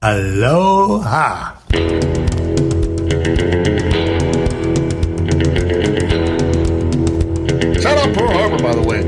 Aloha. Shout out Pearl Harbor, by the way.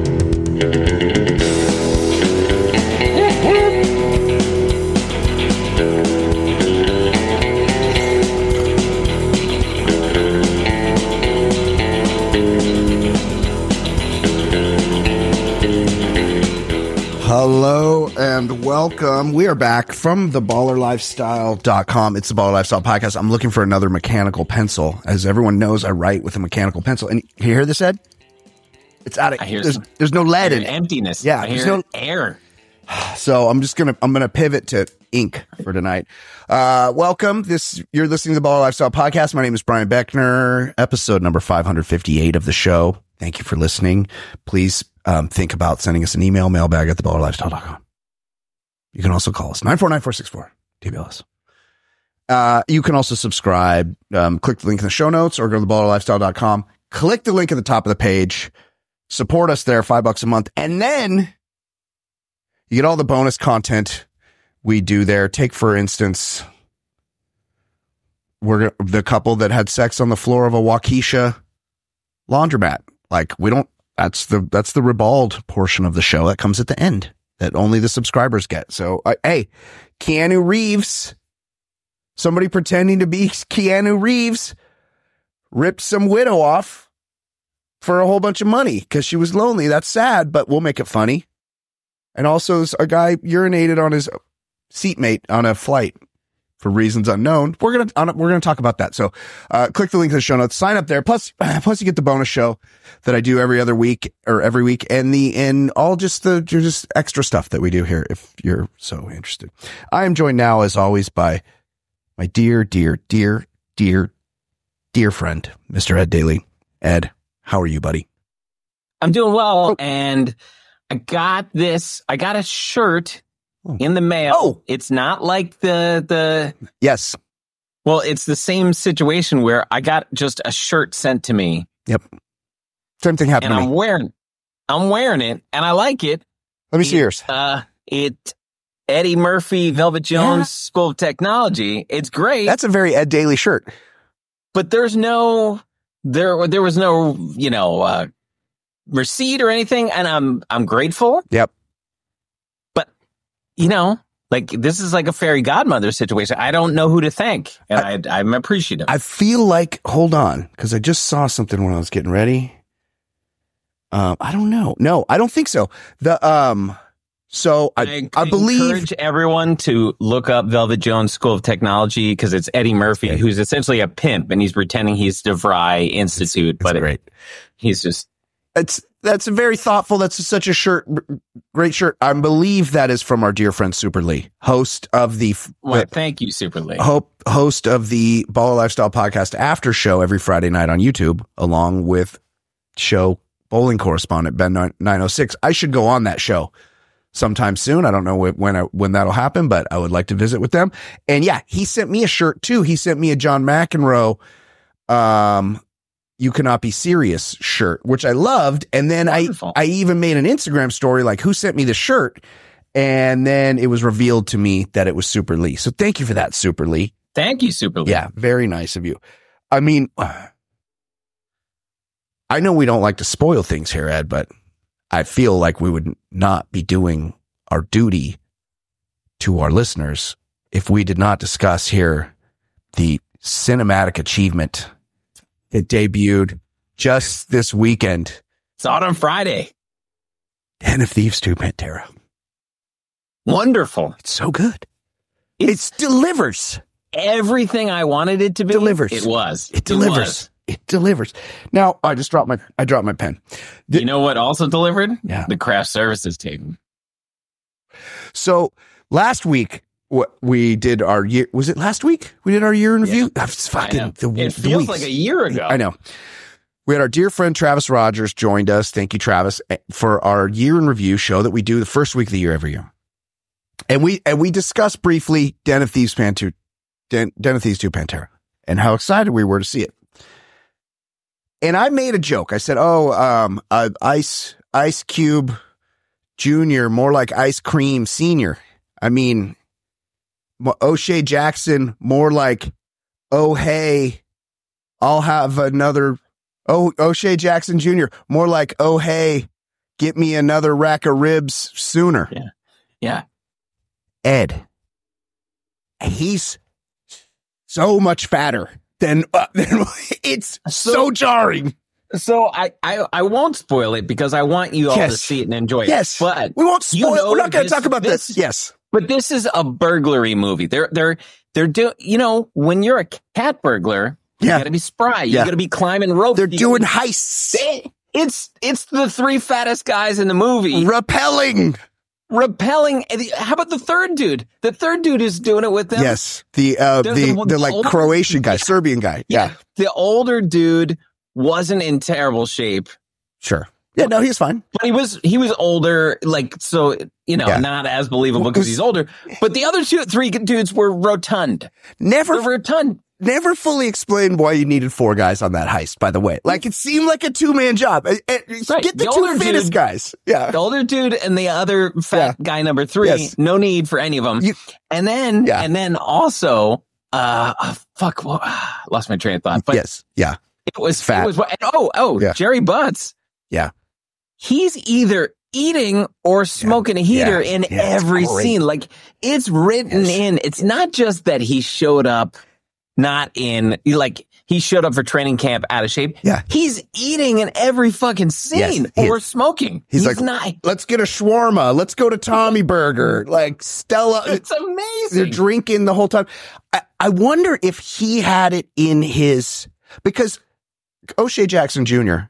Hello and welcome. We are back from theballerlifestyle.com. It's the Baller Lifestyle Podcast. I'm looking for another mechanical pencil. As everyone knows, I write with a mechanical pencil. And you hear this, Ed? It's out of there's no lead in it. Emptiness. Yeah, I hear there's no air. So I'm gonna pivot to ink for tonight. Welcome. You're listening to the Baller Lifestyle Podcast. My name is Brian Beckner. Episode number 558 of the show. Thank you for listening. Please think about sending us an email, mailbag@theballerlifestyle.com. You can also call us 949-464-TBLS. You can also subscribe. Click the link in the show notes or go to theballerlifestyle.com. Click the link at the top of the page. Support us there, $5 a month. And then you get all the bonus content we do there. Take, for instance, we're the couple that had sex on the floor of a Waukesha laundromat. Like, we don't, that's the ribald portion of the show that comes at the end that only the subscribers get. So, hey, Keanu Reeves, somebody pretending to be Keanu Reeves, ripped some widow off for a whole bunch of money because she was lonely. That's sad, but we'll make it funny. And also, a guy urinated on his seatmate on a flight for reasons unknown. We're gonna talk about that. So, click the link in the show notes. Sign up there. Plus you get the bonus show that I do every week, and all just extra stuff that we do here. If you're so interested, I am joined now, as always, by my dear friend, Mr. Ed Daly. Ed, how are you, buddy? I'm doing well, and I got a shirt in the mail. Oh, it's not like the yes. Well, it's the same situation where I got just a shirt sent to me. Yep. Same thing happened and to me. I'm wearing it, and I like it. Let me see yours. Eddie Murphy, Velvet Jones, School of Technology. It's great. That's a very Ed Daly shirt. But there was no, receipt or anything, and I'm grateful. Yep. But this is like a fairy godmother situation. I don't know who to thank, and I'm appreciative. I feel like, hold on, because I just saw something when I was getting ready. I don't know. No, I don't think so. So I believe, encourage everyone to look up Velvet Jones School of Technology, because it's Eddie Murphy, who's essentially a pimp, and he's pretending he's DeVry Institute. It's great. He's just. That's a very thoughtful. That's such a shirt. Great shirt. I believe that is from our dear friend Super Lee, host of the. Thank you, Super Lee. Host of the Baller Lifestyle Podcast after show every Friday night on YouTube, along with show bowling correspondent Ben 906. I should go on that show sometime soon. I don't know when that'll happen, but I would like to visit with them. And yeah, he sent me a shirt too. He sent me a John McEnroe, You Cannot Be Serious shirt, which I loved. And then I even made an Instagram story like, who sent me the shirt? And then it was revealed to me that it was Super Lee. So thank you for that, Super Lee. Thank you, Super Lee. Yeah, very nice of you. I mean, I know we don't like to spoil things here, Ed, but I feel like we would not be doing our duty to our listeners if we did not discuss here the cinematic achievement that debuted just this weekend. Saw it on Friday. Den of Thieves 2 Pantera. Wonderful. It's so good. It delivers. Everything I wanted it to be. Delivers. It was. It delivers. It delivers. Now, I dropped my pen. You know what also delivered? Yeah. The craft services team. So last week, we did our year. Was it last week? We did our year in review. Yeah. It's fucking it feels like a year ago. I know. We had our dear friend Travis Rogers joined us. Thank you, Travis, for our year in review show that we do the first week of the year every year. And we discussed briefly Den of Thieves 2 Pantera and how excited we were to see it. And I made a joke. I said, Ice Cube Jr., more like Ice Cream Senior. I mean, O'Shea Jackson, more like, oh, hey, I'll have another. Oh, O'Shea Jackson Jr., more like, oh, hey, get me another rack of ribs sooner. Yeah. Ed. He's so much fatter than it's so jarring. So I won't spoil it because I want you all to see it and enjoy it. Yes, but we won't spoil. We're not going to talk about this. Yes, but this is a burglary movie. They're doing. When you're a cat burglar, you got to be spry. You got to be climbing ropes. They're doing heists. It's the three fattest guys in the movie. Repelling. How about the third dude? The third dude is doing it with them. Yes, the like Croatian guy, Serbian guy. Yeah, the older dude wasn't in terrible shape. Sure. Yeah, no, he's fine. But he was older, not as believable because he's older. But the other three dudes were rotund. Never fully explained why you needed 4 guys on that heist, by the way. Like, it seemed like a 2-man job. Right. Get the 2 fittest guys. Yeah. The older dude and the other fat guy number 3. Yes. No need for any of them. And then also, lost my train of thought. But yes. Yeah. It was fat. Jerry Butts. Yeah. He's either eating or smoking a heater in every scene. Like, it's written in. It's not just that he showed up he showed up for training camp out of shape. Yeah. He's eating in every fucking scene or smoking. He's like, not. Let's get a shawarma. Let's go to Tommy Burger. Like, Stella. It's amazing. They're drinking the whole time. I wonder if he had it in his, because O'Shea Jackson Jr.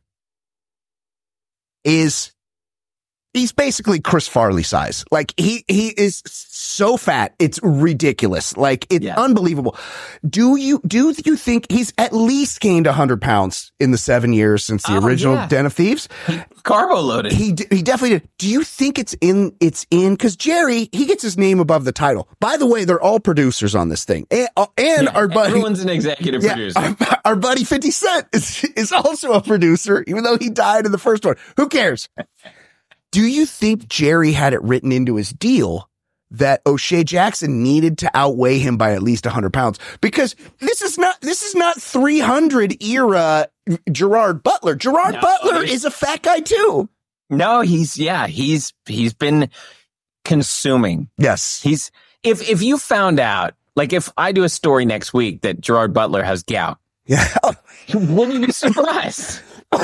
he's basically Chris Farley size. Like, he is so fat. It's ridiculous. Like, it's unbelievable. Do you think he's at least gained 100 pounds in the 7 years since the original Den of Thieves? Carbo loaded. He definitely did. Do you think it's in, cause Jerry, he gets his name above the title. By the way, they're all producers on this thing. And our buddy, everyone's an executive producer. Our buddy 50 Cent is also a producer, even though he died in the first one. Who cares? Do you think Jerry had it written into his deal that O'Shea Jackson needed to outweigh him by at least 100 pounds? Because this is not 300 era Gerard Butler. Gerard Butler is a fat guy too. No, he's been consuming. Yes. If you found out, like, if I do a story next week that Gerard Butler has gout, wouldn't you be surprised?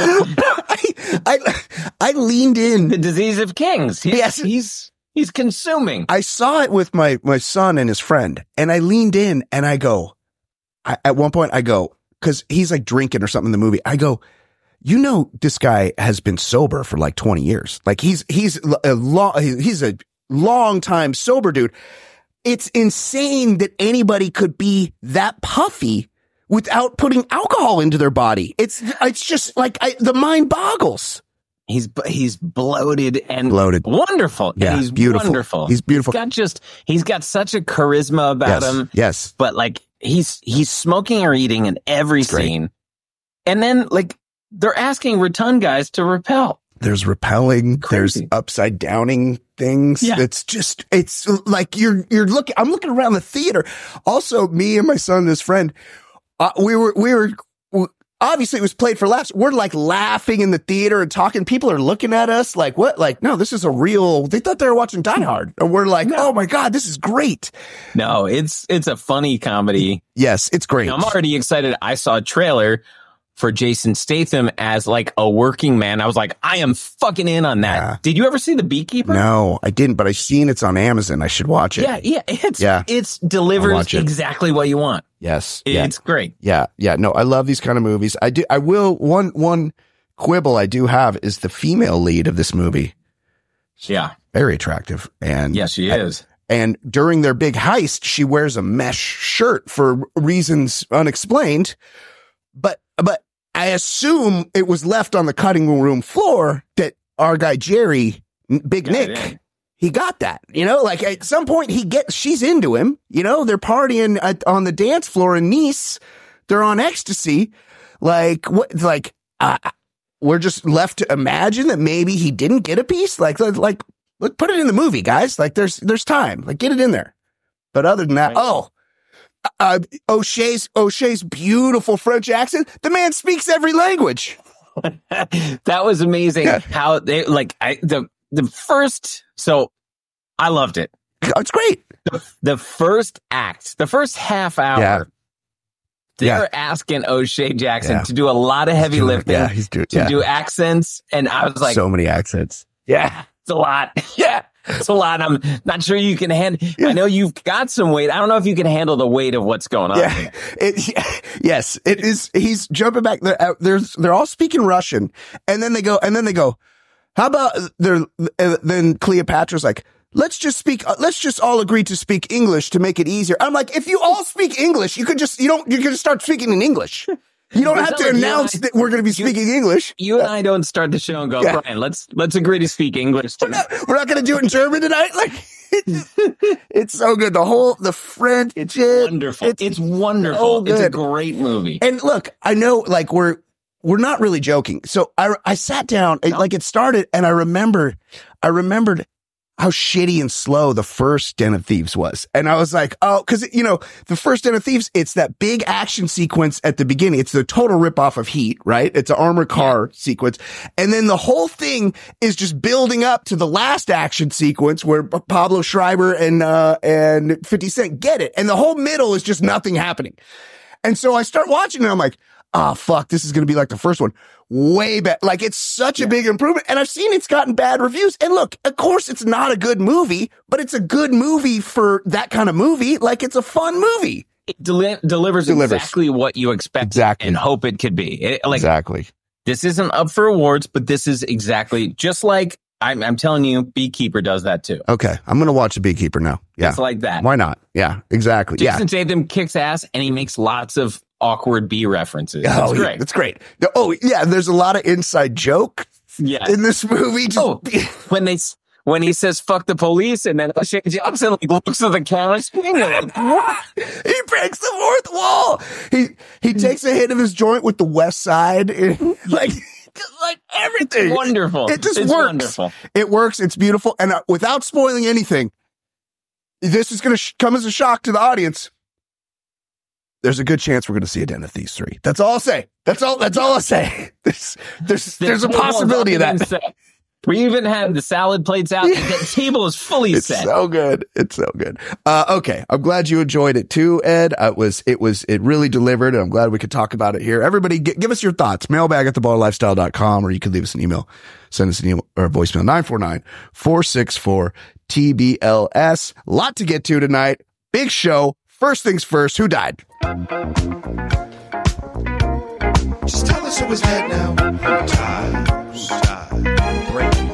I leaned in. The disease of kings. He's consuming. I saw it with my son and his friend, and I leaned in and I go, at one point I go, cause he's like drinking or something in the movie. I go, this guy has been sober for like 20 years. Like, he's a long time sober dude. It's insane that anybody could be that puffy without putting alcohol into their body. It's just like, the mind boggles. He's bloated and wonderful. Yeah, and he's beautiful. Wonderful. He's beautiful. He's got such a charisma about him. Yes. But like, he's smoking or eating in every scene. And then, like, they're asking rotund guys to repel. There's repelling. Crazy. There's upside downing things. Yeah. It's like I'm looking around the theater. Also, me and my son and his friend, we were obviously it was played for laughs. We're like laughing in the theater and talking. People are looking at us like, what? Like, no, this is they thought they were watching Die Hard. And we're like, oh my God, this is great. No, it's a funny comedy. Yes, it's great. I'm already excited. I saw a trailer for Jason Statham as like a working man. I was like, I am fucking in on that. Yeah. Did you ever see The Beekeeper? No, I didn't, but I've seen it's on Amazon. I should watch it. It's delivers exactly what you want. Yes. It's great. Yeah. Yeah. No, I love these kind of movies. I will. One quibble I do have is the female lead of this movie. Yeah. Very attractive. And yes, she is. And during their big heist, she wears a mesh shirt for reasons unexplained. But I assume it was left on the cutting room floor that our guy Jerry, Big Nick, he got that. Like, at some point she's into him. They're partying on the dance floor in Nice. They're on ecstasy. Like, what? Like, we're just left to imagine that maybe he didn't get a piece. Like, let's put it in the movie, guys. Like, there's time. Like, get it in there. But other than that, O'Shea's beautiful French accent. The man speaks every language. That was amazing. Yeah. How they the first. So I loved it. It's great. The first act, the first half hour. They're asking O'Shea Jackson to do a lot of heavy lifting. Yeah, to do accents, and I was like, so many accents. Yeah, it's a lot. Yeah. It's a lot. I'm not sure you can handle. Yeah. I know you've got some weight. I don't know if you can handle the weight of what's going on. Yeah. Yes, it is. He's jumping back. They're all speaking Russian, and then they go. How about then Cleopatra's like, let's just all agree to speak English to make it easier. I'm like, if you all speak English, you can just start speaking in English. You don't have to announce that we're going to be speaking English. You and I don't start the show and go, Brian, let's agree to speak English tonight. We're not going to do it in German tonight. Like, it's so good. The French. It's wonderful. It's wonderful. So it's a great movie. And look, I know, like, we're not really joking. So I sat down, like, it started, and I remembered how shitty and slow the first Den of Thieves was. And I was like, cause the first Den of Thieves, it's that big action sequence at the beginning. It's the total ripoff of Heat, right? It's an armored car sequence. And then the whole thing is just building up to the last action sequence where Pablo Schreiber and 50 Cent get it. And the whole middle is just nothing happening. And so I start watching it and I'm like, fuck, this is going to be like the first one. Way better. Like, it's such a big improvement. And I've seen it's gotten bad reviews. And look, of course, it's not a good movie, but it's a good movie for that kind of movie. Like, it's a fun movie. It delivers exactly what you expect and hope it could be. Exactly. This isn't up for awards, but this is exactly just like I'm telling you, Beekeeper does that too. Okay. I'm going to watch The Beekeeper now. Yeah. It's like that. Why not? Yeah, exactly. Jason Statham kicks ass and he makes lots of awkward B references. That's great. Yeah, that's great. Oh, yeah. There's a lot of inside joke in this movie. When he says "fuck the police" and then O'Shea Jackson looks at the camera, he breaks the fourth wall. He takes a hit of his joint with the West Side, like everything. It's wonderful. It just works. Wonderful. It works. It's beautiful. And without spoiling anything, this is going to come as a shock to the audience. There's a good chance we're going to see a Den of Thieves 3. That's all I'll say. That's all I'll say. There's a possibility of that. We even have the salad plates out. The table is fully set. It's so good. It's so good. Okay. I'm glad you enjoyed it too, Ed. It really delivered, and I'm glad we could talk about it here. Everybody, give us your thoughts. Mailbag@theballerlifestyle.com, or you can leave us an email. Send us an email or a voicemail, 949-464-TBLS. A lot to get to tonight. Big show. First things first, who died? Just tell us who was dead now. Who died? Who died? Breaking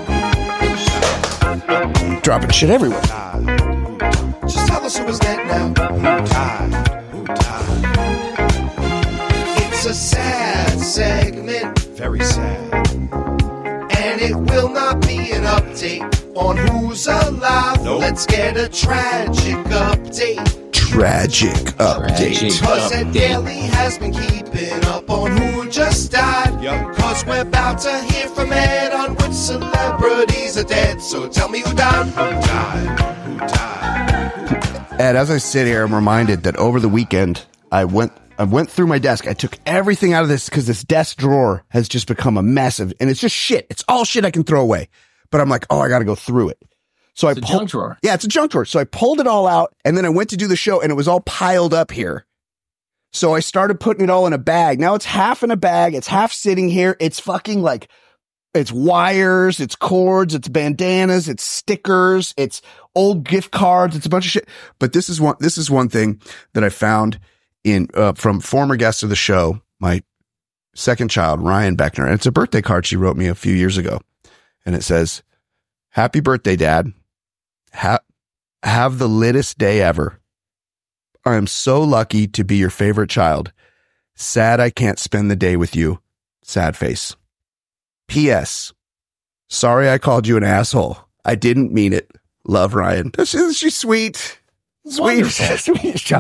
news. Dropping shit everywhere. Just tell us who was dead now. Who died? Who died? It's a sad segment. Very sad. And it will not be an update on who's alive. Nope. Let's get a tragic update. Tragic update. Cause Ed Daly has been keeping up on who just died. Yep. Cause we're about to hear from Ed on which celebrities are dead. So tell me who died. Who died? Who died? Ed, as I sit here, I'm reminded that over the weekend, I went through my desk. I took everything out of this because this desk drawer has just become a mess and it's just shit. It's all shit I can throw away. But I'm like, I got to go through it. So it's a junk drawer. Yeah, it's a junk drawer. So I pulled it all out and then I went to do the show and it was all piled up here. So I started putting it all in a bag. Now it's half in a bag. It's half sitting here. It's fucking like, it's wires, it's cords, it's bandanas, it's stickers, it's old gift cards. It's a bunch of shit. But this is one thing that I found from former guests of the show, my second child, Ryan Beckner. And it's a birthday card she wrote me a few years ago. And it says, "Happy birthday, Dad. Have the littest day ever. I am so lucky to be your favorite child. Sad I can't spend the day with you. Sad face. P.S. Sorry I called you an asshole. I didn't mean it. Love, Ryan." She's sweet. Sweet. Sweet.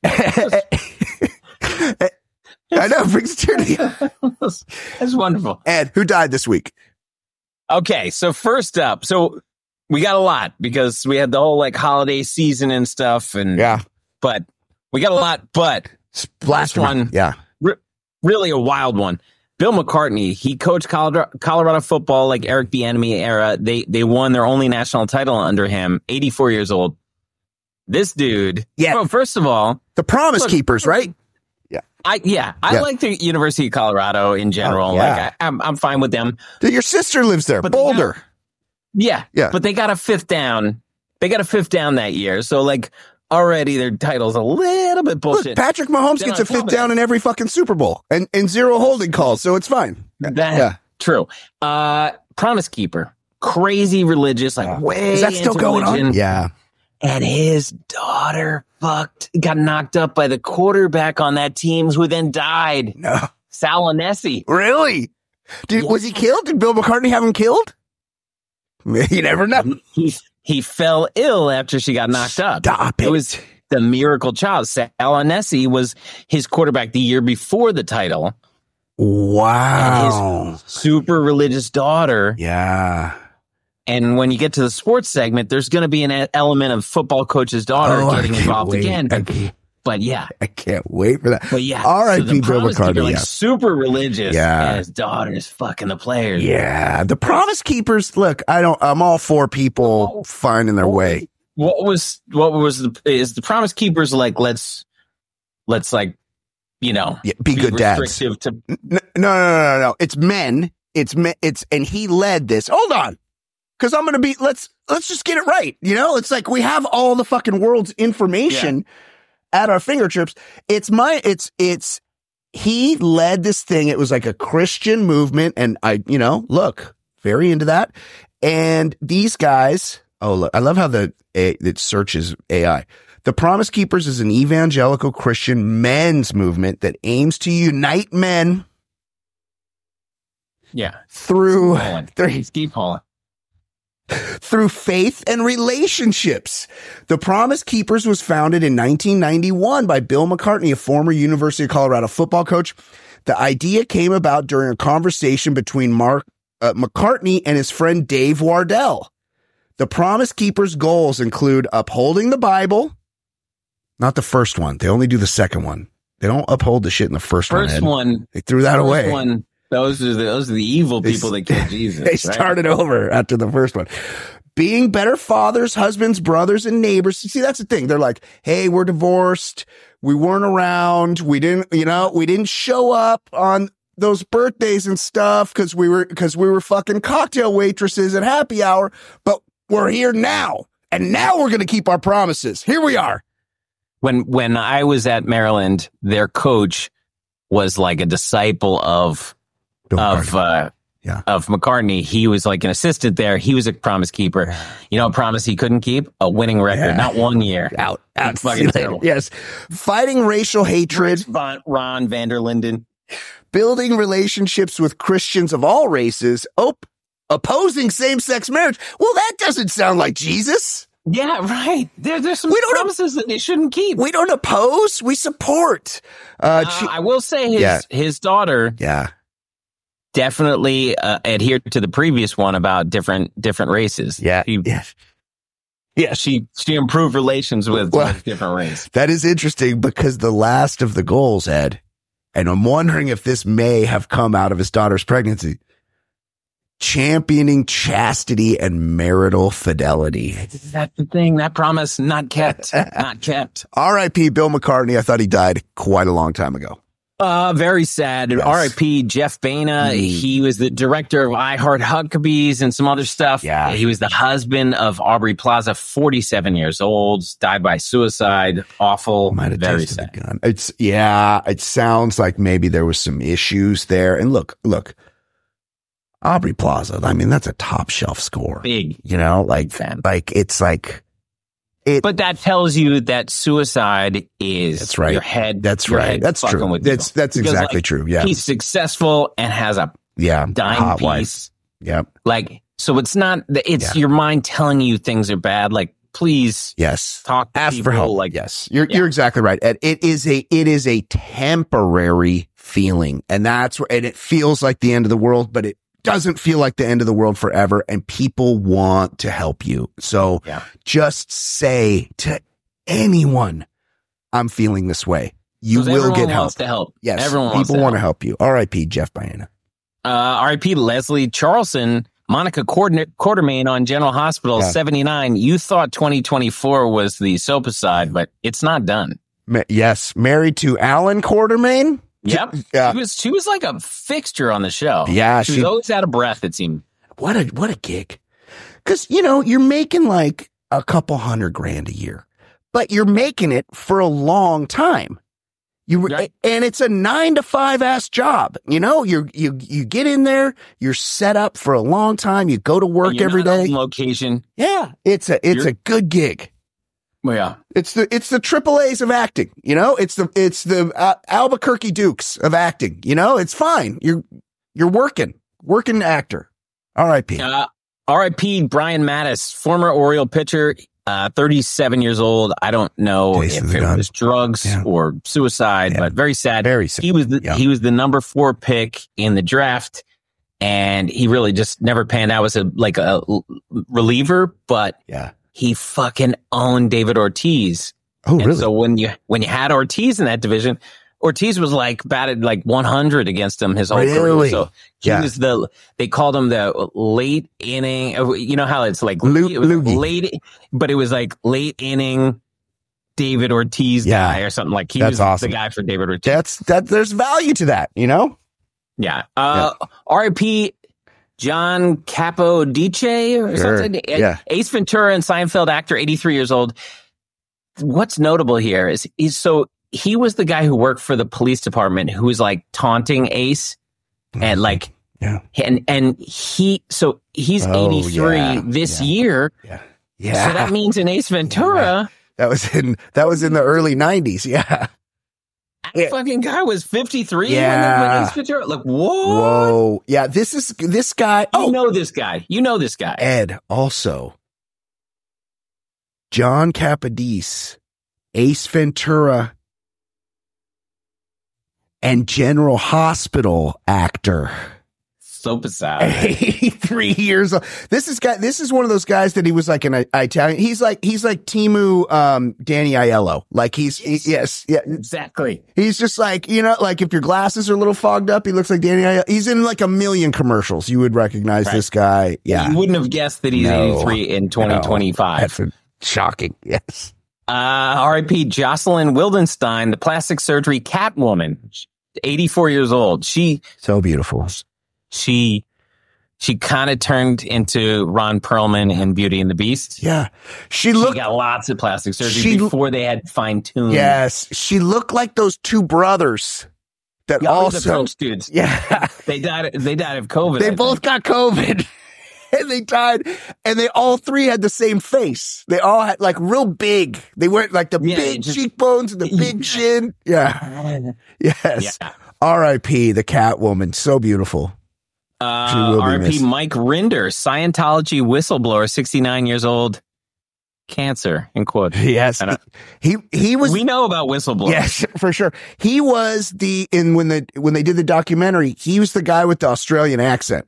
I know, brings a tear to the eye. That's wonderful. Ed, who died this week? Okay, so first up, we got a lot because we had the whole like holiday season and stuff. And but we got a lot, but last one. Yeah. Really a wild one. Bill McCartney, he coached Colorado football like Eric Bieniemy era. They won their only national title under him, 84 years old. This dude. Yeah. Well, first of all, the Promise Keepers, right? Yeah. I like the University of Colorado in general. Like I'm fine with them. Your sister lives there, but Boulder. Yeah. But they got a fifth down. They got a fifth down that year. So like already their title's a little bit bullshit. Look, Patrick Mahomes gets a fifth down in every fucking Super Bowl and 0 holding calls. So it's fine. True. Promise Keeper. Crazy religious, like way. Is that still going on? Yeah. And his daughter got knocked up by the quarterback on that team who then died. No. Salinesi. Really? Was he killed? Did Bill McCartney have him killed? You never know. He fell ill after she got knocked up. Stop it. It was the miracle child. Salinesi was his quarterback the year before the title. Wow. And his super religious daughter. Yeah. And when you get to the sports segment, there's going to be an element of football coach's daughter getting involved again. But yeah. I can't wait for that. But yeah. R.I.P. Bill McCartney. Like super religious. Yeah. And his daughter's fucking the players. Yeah. The Promise Keepers, look, I'm all for people finding their way. Is the Promise Keepers like, let's like, be good dads. No. It's men. And he led this. Hold on. Cause I'm going to let's just get it right. It's like we have all the fucking world's information at our fingertips. He led this thing. It was like a Christian movement. And look, very into that. And these guys, look, I love how it searches AI. The Promise Keepers is an evangelical Christian men's movement that aims to unite men. Yeah. Through faith and relationships. The Promise Keepers was founded in 1991 by Bill McCartney, a former University of Colorado football coach. The idea came about during a conversation between McCartney and his friend Dave Wardell. The Promise Keepers' goals include upholding the Bible. Not the first one. They only do the second one. They don't uphold the shit in the first one. First one. They threw that away. Those are the evil people that killed Jesus. They started over after the first one. Being better fathers, husbands, brothers, and neighbors. See, that's the thing. They're like, hey, we're divorced. We weren't around. We didn't show up on those birthdays and stuff because we were fucking cocktail waitresses at happy hour. But we're here now. And now we're going to keep our promises. Here we are. When I was at Maryland, their coach was like a disciple of McCartney. He was like an assistant there. He was a Promise Keeper. A promise he couldn't keep? A winning record. Not 1 year. Out. Fucking terrible. Yes. Fighting racial hatred. Ron Vanderlinden. Building relationships with Christians of all races. Opposing same-sex marriage. Well, that doesn't sound like Jesus. Yeah, right. There's some promises that they shouldn't keep. We don't oppose. We support. I will say his daughter. Yeah. Definitely adhered to the previous one about different races. Yeah. She improved relations with different races. That is interesting because the last of the goals, Ed, and I'm wondering if this may have come out of his daughter's pregnancy, championing chastity and marital fidelity. That's the thing. That promise not kept. Not kept. R.I.P. Bill McCartney. I thought he died quite a long time ago. Very sad. Yes. R.I.P. Jeff Baena. He was the director of I Heart Huckabees and some other stuff. Yeah. He was the husband of Aubrey Plaza, 47 years old, died by suicide. Awful. Very sad. It sounds like maybe there was some issues there. And look, Aubrey Plaza, I mean, that's a top shelf score. Big. Fan. It's like. But that tells you that suicide is your head. That's right. That's true. That's exactly true. Yeah. He's successful and has a dying piece. Yeah. So it's not, your mind telling you things are bad. Please. Yes. Talk to Ask people. for help. Yes. You're exactly right. And it is a temporary feeling. And and it feels like the end of the world, but doesn't feel like the end of the world forever, and people want to help you. So just say to anyone, I'm feeling this way. You will get help. Wants to help. Yes, everyone people want to help you. R.I.P. Jeff Baena. R.I.P. Leslie Charlson, Monica Quartermain on General Hospital, 79. You thought 2024 was the soapicide, but it's not done. Yes, married to Alan Quartermain. Yep. She was like a fixture on the show. Yeah. She was always out of breath, it seemed. What a gig. Because, you're making like a couple $100,000 a year, but you're making it for a long time. And it's a 9 to 5 ass job. You get in there, you're set up for a long time. You go to work every day. On location. Yeah. It's a good gig. Well, yeah. It's the triple A's of acting. It's the Albuquerque Dukes of acting. It's fine. You're working actor. R.I.P. R.I.P. Brian Mattis, former Oriole pitcher, 37 years old. I don't know if it was drugs or suicide, but very sad. Very sad. He was the number 4 pick in the draft, and he really just never panned out as a reliever, but he fucking owned David Ortiz. Oh, really? And so when you had Ortiz in that division, Ortiz was batted 100 against him his whole career. So he was they called him the late inning. You know how it's like late, but it was like late inning David Ortiz guy or something. Like he was awesome. The guy for David Ortiz. There's value to that, Yeah. R.I.P. John Capodice or something. Yeah. Ace Ventura and Seinfeld actor, 83 years old. What's notable here is he was the guy who worked for the police department who was taunting Ace and and he's 83 this year. Yeah. So that means in Ace Ventura. That was in the early 90s. Yeah. That fucking guy was 53 when Ace Ventura. Like, whoa. Yeah. This guy. You know this guy. Ed, also. John Capodice, Ace Ventura, and General Hospital actor. So bizarre. 83 years old. This is one of those guys that he was like an Italian. He's like Timu, Danny Aiello. Exactly. He's just like if your glasses are a little fogged up, he looks like Danny Aiello. He's in like a million commercials. You would recognize this guy. Yeah. You wouldn't have guessed that he's 83 in 2025. That's shocking. Yes. R.I.P. Jocelyn Wildenstein, the plastic surgery Catwoman, 84 years old. So beautiful. She kind of turned into Ron Perlman in Beauty and the Beast. Yeah. She got lots of plastic surgery before they had fine-tuned. Yes. She looked like those two brothers that also... The Punch dudes. Yeah. They died of COVID. They both got COVID. And they died, and they all three had the same face. They all had real big. They weren't the big cheekbones and the big chin. Yeah. Yes. Yeah. R.I.P. the Catwoman. So beautiful. R.I.P. Mike Rinder, Scientology whistleblower, 69 years old. Cancer, in quotes. Yes. He was. We know about whistleblowers. Yes, for sure. He was when they did the documentary, he was the guy with the Australian accent.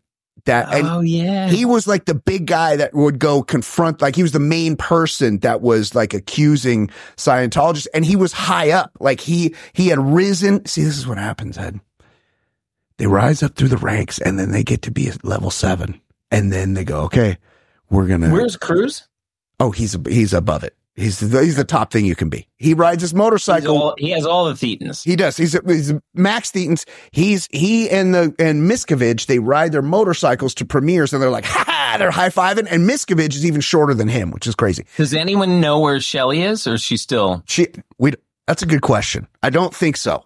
He was the big guy that would go confront, he was the main person that was accusing Scientologists, and he was high up. He had risen. See, this is what happens, Ed. They rise up through the ranks, and then they get to be at level 7, and then they go, okay, Where's Cruz? Oh, he's above it. He's the top thing you can be. He rides his motorcycle. He has all the Thetans. He does. He's Max Thetans. He and Miscavige, they ride their motorcycles to premieres, and they're like, ha! They're high-fiving, and Miscavige is even shorter than him, which is crazy. Does anyone know where Shelley is, or is she still? That's a good question. I don't think so.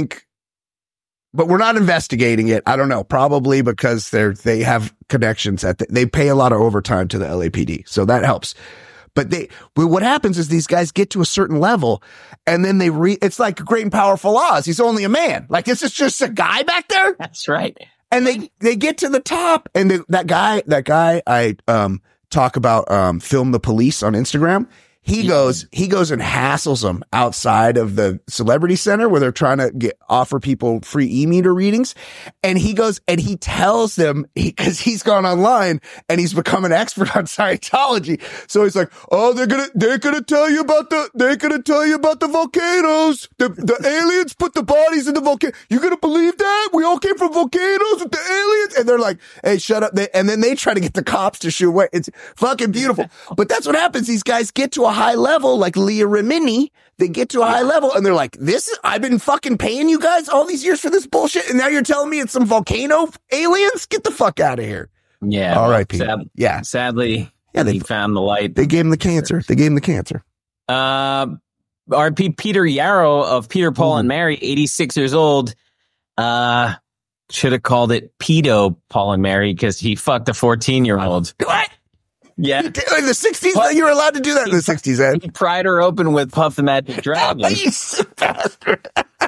But we're not investigating it. I don't know. Probably because they have connections they pay a lot of overtime to the LAPD, so that helps. But what happens is these guys get to a certain level, and then it's like Great and Powerful Oz. He's only a man. This is just a guy back there. That's right. And they get to the top, and that guy I talk about, Film the Police on Instagram. he goes and hassles them outside of the celebrity center where they're trying to offer people free e-meter readings. And he goes and he tells them, because he's gone online and he's become an expert on Scientology. So he's like, oh, they're gonna tell you about the volcanoes. The aliens put the bodies in the volcano. You gonna believe that? We all came from volcanoes with the aliens. And they're like, hey, shut up. And then they try to get the cops to shoo away. It's fucking beautiful. But that's what happens. These guys get to a high level, like Leah Remini. They get to a high level and they're like, I've been fucking paying you guys all these years for this bullshit. And now you're telling me it's some volcano aliens? Get the fuck out of here. Yeah. All right, Sadly, they found the light. They gave him the cancer. RP Peter Yarrow of Peter, Paul, and Mary, 86 years old. Should have called it Pedo Paul and Mary because he fucked a 14-year-old. What? Yeah. In the 60s? You were allowed to do that in the 60s, Ed. He pried her open with Puff the Magic Dragon. You bastard.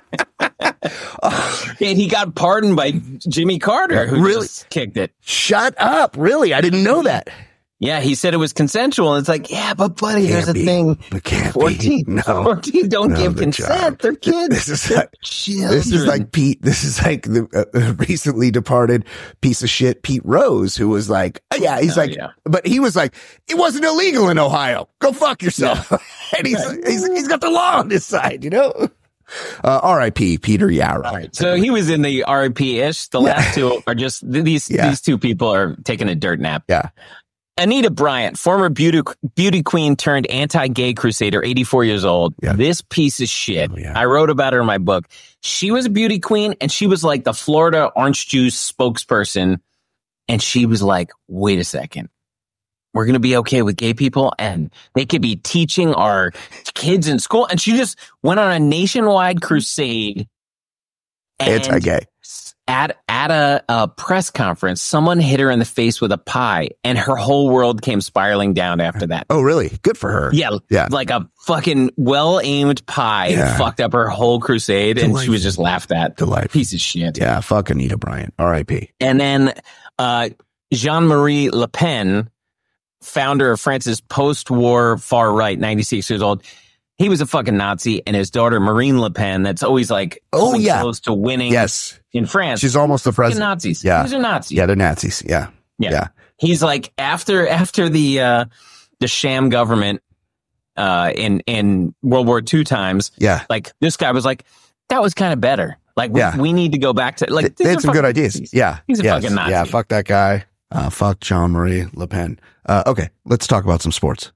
And he got pardoned by Jimmy Carter, who really just kicked it. Shut up. Really? I didn't know that. Yeah, he said it was consensual. And it's like, yeah, but buddy, there's a thing. It can't 14, be. No. 14 don't give consent. They're kids. This is like Pete. This is like the recently departed piece of shit, Pete Rose, who was like, but he was like, it wasn't illegal in Ohio. Go fuck yourself. Yeah. And he's got the law on his side, you know? R.I.P. Peter Yarrow. Right. So he was in the R.I.P.-ish. The last two are just, these two people are taking a dirt nap. Yeah. Anita Bryant, former beauty queen turned anti-gay crusader, 84 years old. Yeah. This piece of shit. Oh, yeah. I wrote about her in my book. She was a beauty queen and she was like the Florida orange juice spokesperson. And she was like, wait a second. We're going to be okay with gay people and they could be teaching our kids in school. And she just went on a nationwide crusade. Anti-gay. At a press conference, someone hit her in the face with a pie and her whole world came spiraling down after that. Oh, really? Good for her. Yeah. Like a fucking well-aimed pie fucked up her whole crusade and she was just laughed at. Piece of shit. Yeah, fuck Anita Bryant. R.I.P. And then Jean-Marie Le Pen, founder of France's post-war far right, 96 years old. He was a fucking Nazi, and his daughter, Marine Le Pen, that's always like close to winning in France. She's almost the president. Nazis. Yeah. These are Nazis. Yeah, they're Nazis. Yeah. He's like, after the sham government in World War II times, like this guy was like, that was kind of better. Like, we need to go back to, like, they had some good ideas. Nazis. Yeah. He's a fucking Nazi. Yeah, fuck that guy. Fuck Jean-Marie Le Pen. Okay, let's talk about some sports.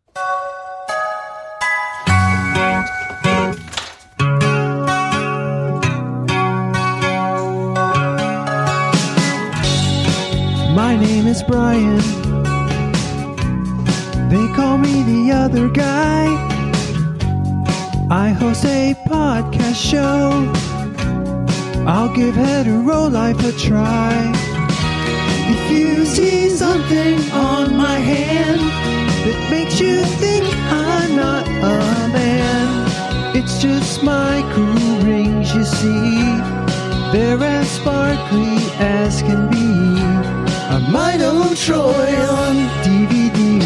My name is Brian. They call me the other guy. I host a podcast show. I'll give hetero life a try. If you see something on my hand that makes you think I'm not a man, it's just my cool rings, you see. They're as sparkly as can be. I might own Troy on DVD.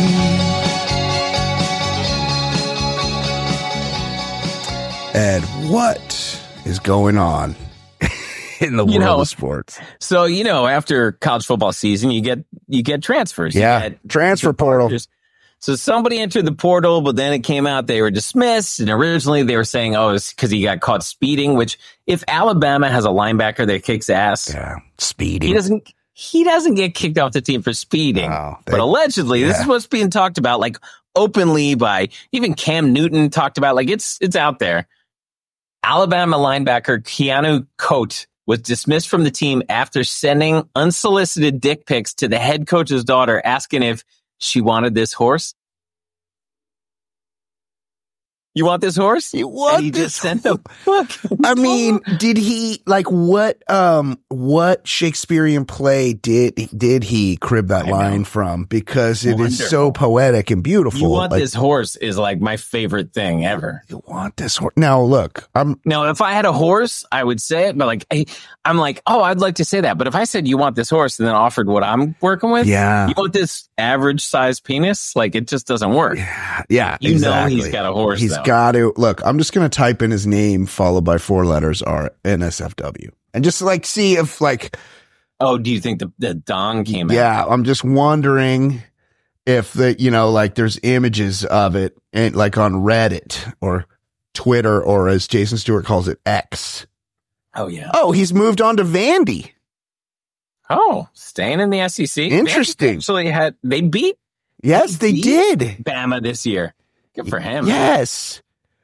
Ed, what is going on in the world of sports? So, after college football season, you get transfers. Yeah, transfer portal. So somebody entered the portal, but then it came out they were dismissed. And originally they were saying, it's because he got caught speeding, which if Alabama has a linebacker that kicks ass, speeding. He doesn't get kicked off the team for speeding. But allegedly, this is what's being talked about, like openly by even Cam Newton talked about, like it's out there. Alabama linebacker Keanu Coate was dismissed from the team after sending unsolicited dick pics to the head coach's daughter, asking if she wanted this horse. You want this horse? You want and he this just sent the book. I mean, did he like what Shakespearean play did he crib that line from? Because it is so poetic and beautiful. You want this horse is like my favorite thing ever. You want this horse? Now look, now if I had a horse, I would say it, but like I'm like, oh, I'd like to say that. But if I said you want this horse and then offered what I'm working with, you want this average size penis, like it just doesn't work. Yeah, you know he's got a horse. He's got to look. I'm just gonna type in his name followed by 4 letters are NSFW and just like see if like. Oh, do you think the dong came out? Yeah, I'm just wondering if like there's images of it and like on Reddit or Twitter or as Jason Stewart calls it, X. Oh yeah. Oh, he's moved on to Vandy. Oh, staying in the SEC. Interesting. They beat. Yes, they did. Bama this year. Good for him. Yes.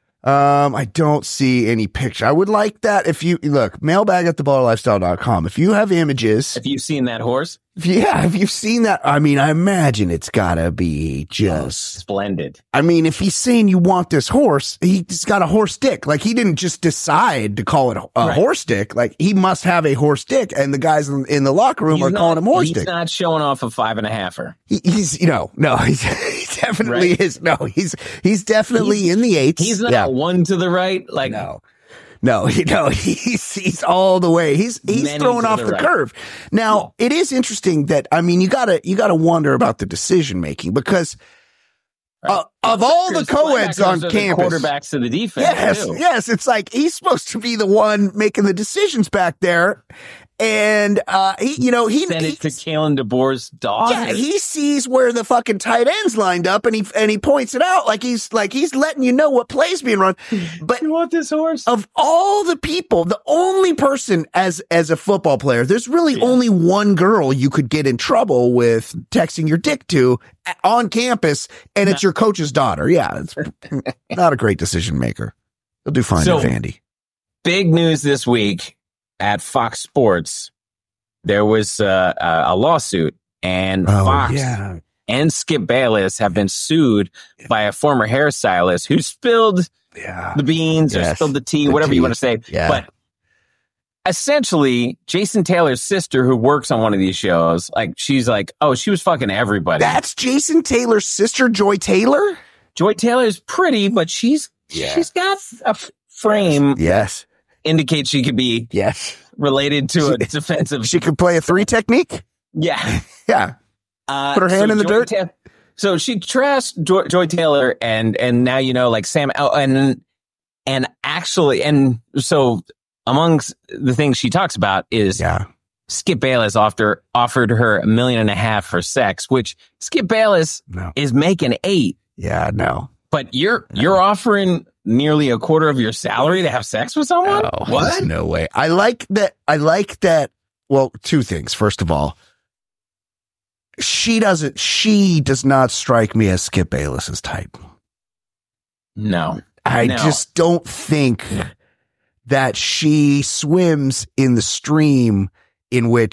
I don't see any picture. I would like that if you look, mailbag@theballerlifestyle.com. If you have images. Have you seen that horse? If you've seen that, I mean, I imagine it's gotta be just splendid. I mean, if he's saying you want this horse, he's got a horse dick. Like he didn't just decide to call it a horse dick. Like he must have a horse dick, and the guys in the locker room are calling him horse dick. He's not showing off a 5.5-er. He's no, he definitely is. No, he's definitely in the 8s. He's not one to the right. Like No, he's all the way. He's throwing off the curve. Now, it is interesting that, I mean, you gotta wonder about the decision making because of all the co-eds on campus, quarterbacks to the defense. Yes. It's like he's supposed to be the one making the decisions back there. And, he sent it to Kalen DeBoer's dog. Yeah, he sees where the fucking tight end's lined up and he points it out like he's letting you know what play's being run. But you want this horse? Of all the people, the only person as a football player, there's really only one girl you could get in trouble with texting your dick to on campus, and it's your coach's daughter. Yeah, it's not a great decision maker. He'll do fine at Vandy. Big news this week. At Fox Sports, there was a lawsuit, and Fox and Skip Bayless have been sued by a former hairstylist who spilled the beans or spilled the tea, whatever you want to say. Yeah. But essentially, Jason Taylor's sister, who works on one of these shows, like she's like, oh, she was fucking everybody. That's Jason Taylor's sister, Joy Taylor? Joy Taylor's pretty, but she's got a frame. Yes. Indicates she could be related to a defensive. She could play a 3 technique? Yeah. Yeah. Put her hand in the dirt. So she trashed Joy Taylor and now, like Sam. And actually, and so amongst the things she talks about is Skip Bayless offered her $1.5 million for sex, which Skip Bayless is making $8 million. Yeah, no. But you're offering nearly a quarter of your salary to have sex with someone? Oh, what? No way. I like that. Well, 2 things. First of all, she does not strike me as Skip Bayless's type. No. I just don't think that she swims in the stream in which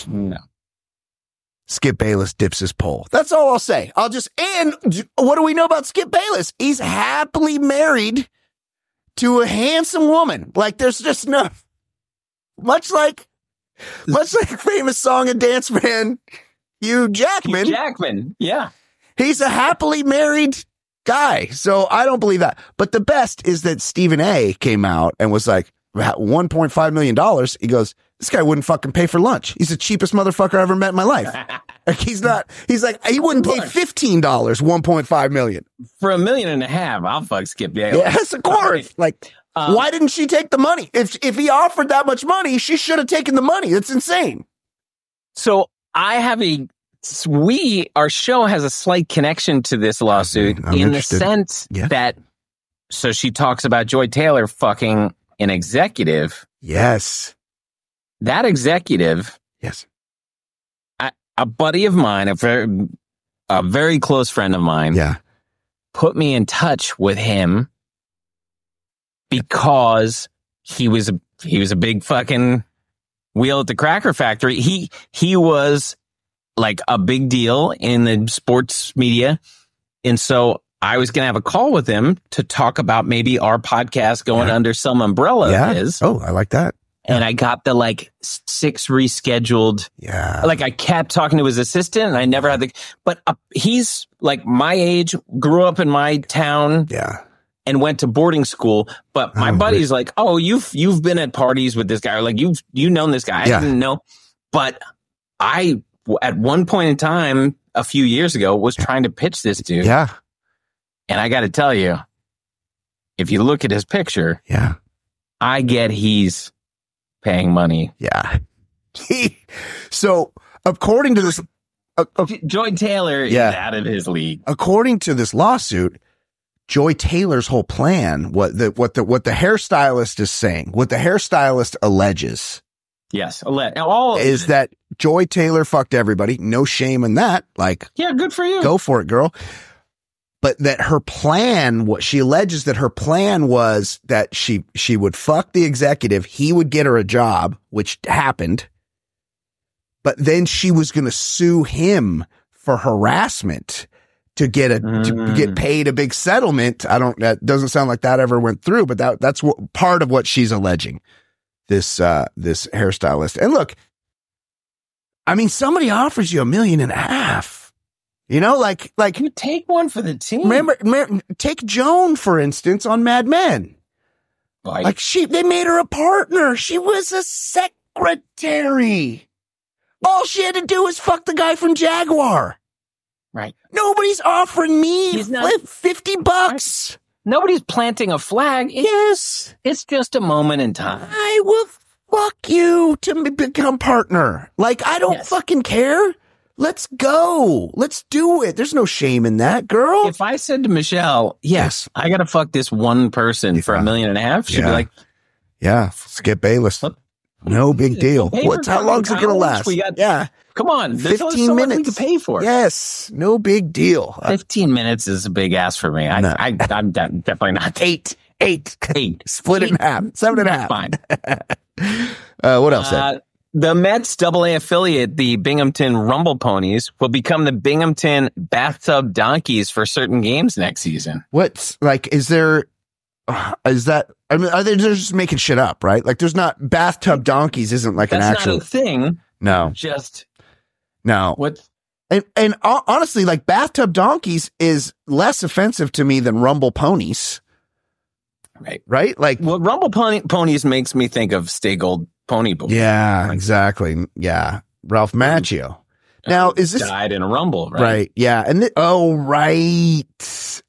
Skip Bayless dips his pole. That's all I'll say. And what do we know about Skip Bayless? He's happily married to a handsome woman. Like there's just no, much like famous song and dance man, Hugh Jackman. Hugh Jackman. Yeah. He's a happily married guy. So I don't believe that. But the best is that Stephen A came out and was like, $1.5 million. He goes, this guy wouldn't fucking pay for lunch. He's the cheapest motherfucker I ever met in my life. Like he's like, he wouldn't pay $15, $1.5 million. For $1.5 million, I'll fuck Skip Bayless. Yes, of course. Like, why didn't she take the money? If he offered that much money, she should have taken the money. That's insane. So our show has a slight connection to this lawsuit in the sense that, so she talks about Joy Taylor fucking an executive. Yes. That executive. Yes. A buddy of mine, a very close friend of mine. Put me in touch with him because he was a big fucking wheel at the Cracker Factory. He was like a big deal in the sports media. And so I was going to have a call with him to talk about maybe our podcast going under some umbrella of his. Oh, I like that. And I got the 6 rescheduled. Yeah. I kept talking to his assistant and I never had but he's my age, grew up in my town. Yeah. And went to boarding school. But my buddy's like, oh, you've been at parties with this guy. Or you've known this guy. I didn't know. But I, at one point in time, a few years ago, was trying to pitch this dude. Yeah. And I got to tell you, if you look at his picture, I get he's paying money. Yeah. So according to this, Joy Taylor is out of his league. According to this lawsuit, Joy Taylor's whole plan, what the hairstylist is saying, what the hairstylist alleges. Yes. Is that Joy Taylor fucked everybody. No shame in that. Good for you. Go for it, girl. But that her plan, what she alleges that her plan was that she would fuck the executive. He would get her a job, which happened. But then she was going to sue him for harassment to get to get paid a big settlement. That doesn't sound like that ever went through, but that's what part of what she's alleging. This hairstylist. And look, I mean, somebody offers you $1.5 million. You take one for the team. Remember, take Joan, for instance, on Mad Men. They made her a partner. She was a secretary. All she had to do was fuck the guy from Jaguar. Right. Nobody's offering me $50. Nobody's planting a flag. It's just a moment in time. I will fuck you to become partner. I don't fucking care. Let's go. Let's do it. There's no shame in that, girl. If I said to Michelle, yes, I got to fuck this one person for $1.5 million, she'd be like, yeah, Skip Bayless. No big deal. How long's it going to last? Come on. There's 15 minutes. We could pay for it. Yes. No big deal. 15 minutes is a big ask for me. I'm definitely not. Eight. Split it in half. 7.5. Fine. What else? Ed? The Mets AA affiliate, the Binghamton Rumble Ponies, will become the Binghamton Bathtub Donkeys for certain games next season. Are they just making shit up, right? There's not Bathtub Donkeys isn't an actual. That's not a thing. No. No. What? And honestly, Bathtub Donkeys is less offensive to me than Rumble Ponies. Right? Rumble Ponies makes me think of Stay Gold Pony Boy. Yeah, exactly. Yeah. Ralph Macchio. Now, is this died in a rumble, right? Right. Yeah. And right.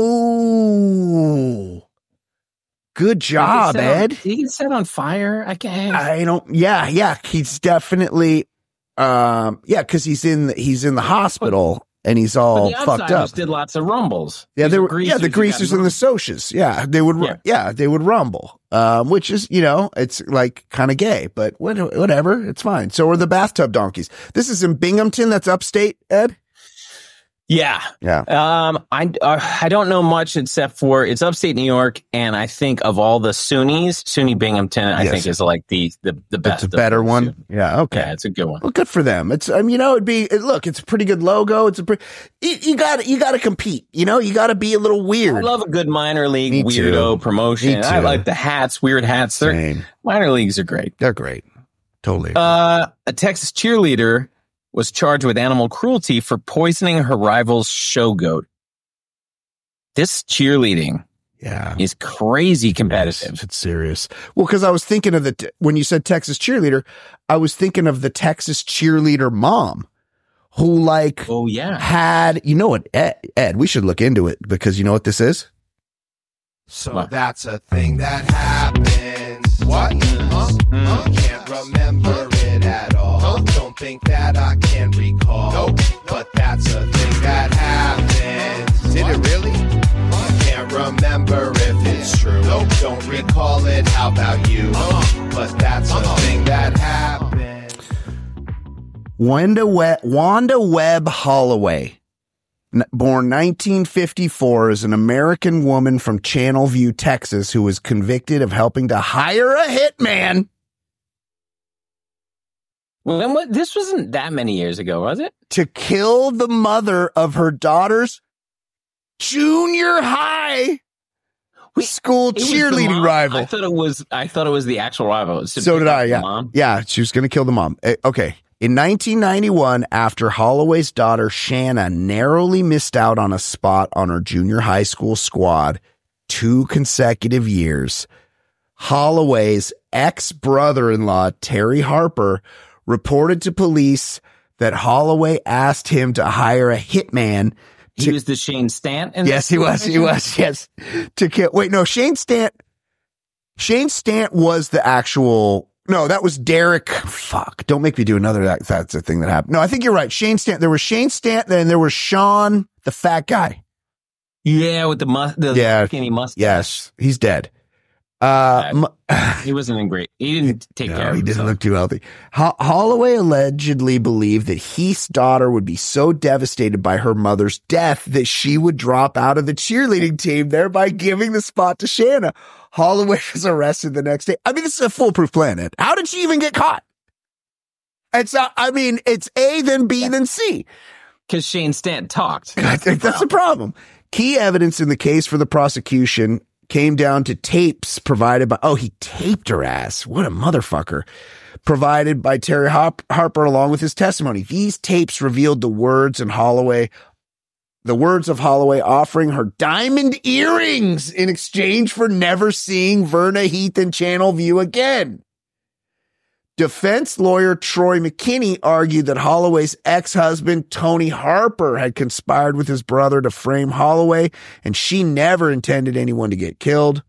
Oh, good job, Ed. He gets set on fire. Yeah. He's definitely, because he's in the hospital and he's all fucked up. Did lots of rumbles. Yeah, the greasers and the socias. Yeah, they would. Yeah, they would rumble. Which is, it's kind of gay, but whatever, it's fine. So are the Bathtub Donkeys. This is in Binghamton. That's upstate, Ed. Yeah. I don't know much except for it's upstate New York, and I think of all the SUNY Binghamton, I think is the best. It's a better one. Yeah. Okay. Yeah, it's a good one. Well, good for them. It's it's a pretty good logo. You got to compete. You got to be a little weird. I love a good minor league weirdo promotion. I like the hats, weird hats. Minor leagues are great. They're great. Totally. A Texas cheerleader was charged with animal cruelty for poisoning her rival's show goat. This cheerleading is crazy competitive. It's serious. Well, because I was thinking of when you said Texas cheerleader, I was thinking of the Texas cheerleader mom who had, what, Ed, we should look into it because you know what this is? So that's a thing that happens. What? Can't remember it at all. Don't think that I can recall. But that's a thing that happens. Did it really? Can't remember if it's true. Don't recall it. How about you? But that's a thing that happens. Wanda Webb Holloway, born 1954, is an American woman from Channelview, Texas, who was convicted of helping to hire a hitman. Well, this wasn't that many years ago, was it? To kill the mother of her daughter's junior high school It was the cheerleading mom. rival. I thought it was the actual rival. So did I. The Yeah. mom. Yeah. She was going to kill the mom. Okay. In 1991, after Holloway's daughter Shanna narrowly missed out on a spot on her junior high school squad 2 consecutive years, Holloway's ex-brother-in-law, Terry Harper, reported to police that Holloway asked him to hire a hitman. He was the Shane Stant. In Yes, he was. He was. Yes. To kill. Wait, no, Shane Stant was the actual. No, that was Derek. Fuck. Don't make me do another. That's a thing that happened. No, I think you're right. Shane Stant. There was Shane Stant, then there was Sean, the fat guy. Yeah, with the skinny mustache. Yes. He's dead. He wasn't in great. He didn't take care of himself. He didn't look too healthy. Holloway allegedly believed that Heath's daughter would be so devastated by her mother's death that she would drop out of the cheerleading team, thereby giving the spot to Shanna. Holloway was arrested the next day. I mean, this is a foolproof plan, Ed. How did she even get caught? It's A, then B, then C. Because Shane Stant talked. I think that's the problem. Key evidence in the case for the prosecution came down to tapes provided by, he taped her ass. What a motherfucker. Provided by Terry Harper along with his testimony. These tapes revealed the words of Holloway offering her diamond earrings in exchange for never seeing Verna Heath and Channel View again. Defense lawyer Troy McKinney argued that Holloway's ex-husband, Tony Harper, had conspired with his brother to frame Holloway, and she never intended anyone to get killed.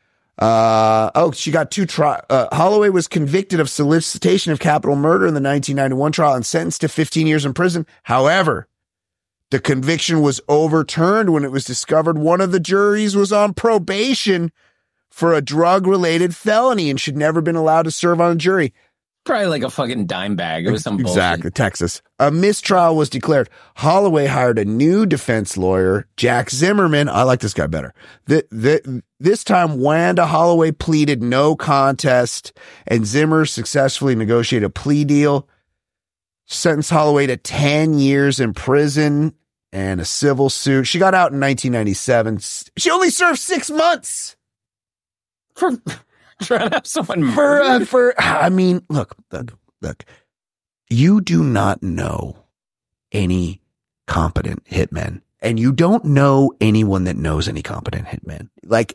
She got 2 trials. Holloway was convicted of solicitation of capital murder in the 1991 trial and sentenced to 15 years in prison. However, the conviction was overturned when it was discovered one of the juries was on probation for a drug-related felony and should never been allowed to serve on a jury. Probably like a fucking dime bag. It was some bullshit. Exactly, Texas. A mistrial was declared. Holloway hired a new defense lawyer, Jack Zimmerman. I like this guy better. This time, Wanda Holloway pleaded no contest, and Zimmer successfully negotiated a plea deal, sentenced Holloway to 10 years in prison and a civil suit. She got out in 1997. She only served 6 months. For trying to have someone murdered. Look, you do not know any competent hitmen, and you don't know anyone that knows any competent hitmen.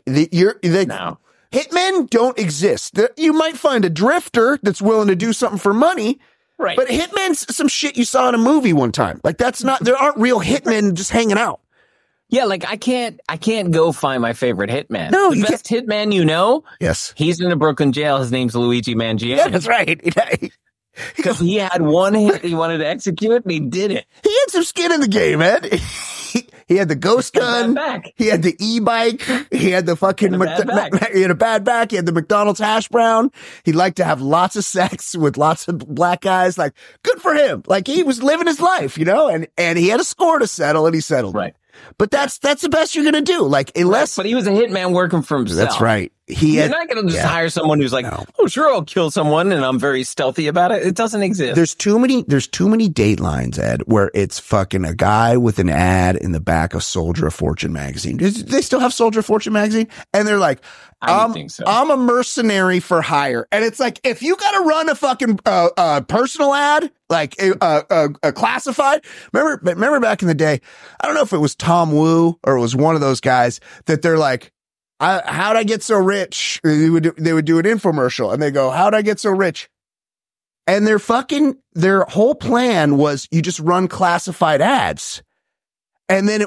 No. Hitmen don't exist. You might find a drifter that's willing to do something for money, right? But hitmen's some shit you saw in a movie one time. Like there aren't real hitmen just hanging out. Yeah, like I can't go find my favorite hitman. No, the best hitman you know? Yes. He's in a Brooklyn jail. His name's Luigi Mangione. Yeah, that's right. Because he had one hit he wanted to execute, and he did it. He had some skin in the game, Ed. He had the ghost gun. He had the e-bike. He had the fucking... He had a bad back. He had the McDonald's hash brown. He liked to have lots of sex with lots of black guys. Like, good for him. Like, he was living his life, and he had a score to settle, and he settled. Right. But that's the best you're going to do. Like, unless... But he was a hitman working for himself. That's right. You're not going to just hire someone who's like, oh, sure, I'll kill someone, and I'm very stealthy about it. It doesn't exist. There's too many Datelines, Ed, where it's fucking a guy with an ad in the back of Soldier of Fortune magazine. Do they still have Soldier of Fortune magazine? And they're like, I don't think so. I'm a mercenary for hire. And it's like, if you got to run a fucking personal ad, like a classified, remember back in the day, I don't know if it was Tom Wu or it was one of those guys that they're like, how'd I get so rich? They would do an infomercial and they go, how'd I get so rich? And their whole plan was you just run classified ads. And then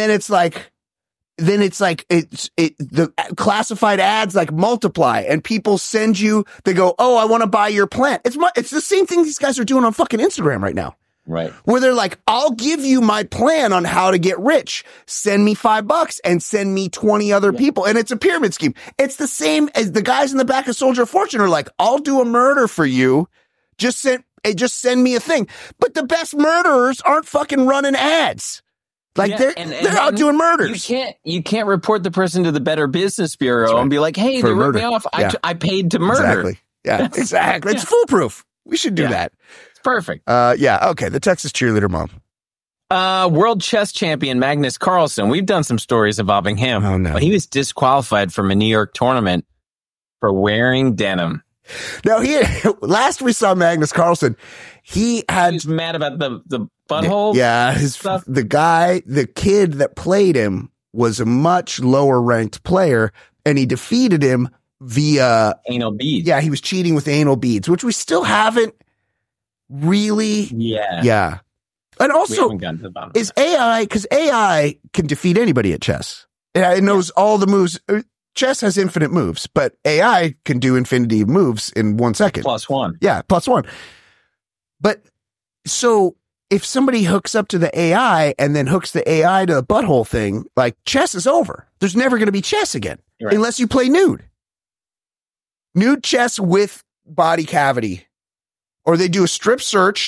the classified ads like multiply and people send you, they go, oh, I want to buy your plant. It's the same thing these guys are doing on fucking Instagram right now. Right. Where they're like, I'll give you my plan on how to get rich. Send me $5 and send me 20 other people. And it's a pyramid scheme. It's the same as the guys in the back of Soldier of Fortune are like, I'll do a murder for you. Just send me a thing. But the best murderers aren't fucking running ads. Like they're out doing murders. You can't report the person to the Better Business Bureau and be like, hey, they ripped me off. Yeah. I paid to murder. Exactly. Yeah, exactly. It's foolproof. We should do that. Perfect. Yeah. Okay. The Texas cheerleader mom. World chess champion Magnus Carlsen. We've done some stories involving him. Oh, no. He was disqualified from a New York tournament for wearing denim. Now, last we saw Magnus Carlsen, he was mad about the butthole. Yeah, stuff. the kid that played him was a much lower ranked player, and he defeated him via anal beads. Yeah, he was cheating with anal beads, which we still haven't really. Yeah. And also, is AI, because AI can defeat anybody at chess. It knows all the moves. Chess has infinite moves, but AI can do infinity moves in 1 second. +1. Yeah, +1. But so if somebody hooks up to the AI and then hooks the AI to the butthole thing, like chess is over. There's never going to be chess again unless you play nude. Nude chess with body cavity. Or they do a strip search.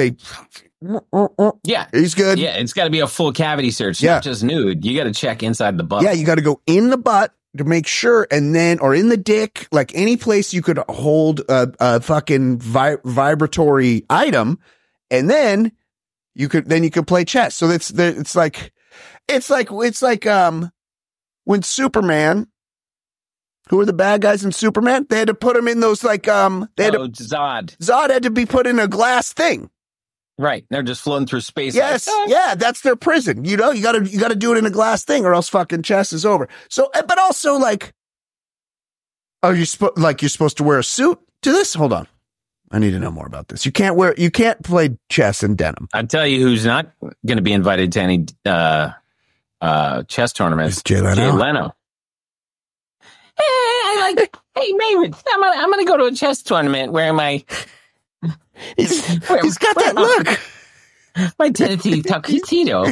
Yeah. He's good. Yeah, it's got to be a full cavity search, not just nude. You got to check inside the butt. Yeah, you got to go in the butt to make sure, and then, or in the dick, like any place you could hold a fucking vibratory item, and then you could play chess. So it's like when Superman, who were the bad guys in Superman, they had to put him in those Zod. Zod had to be put in a glass thing. Right. They're just floating through space. Yes. Yeah. That's their prison. You know, you gotta do it in a glass thing or else fucking chess is over. So, but also like, you're supposed to wear a suit to this? Hold on. I need to know more about this. You can't play chess in denim. I'll tell you who's not going to be invited to any, chess tournaments. Jay Leno. Hey, Maven, I'm going to go to a chess tournament wearing my... He's got that look. My Tennessee tuxedo.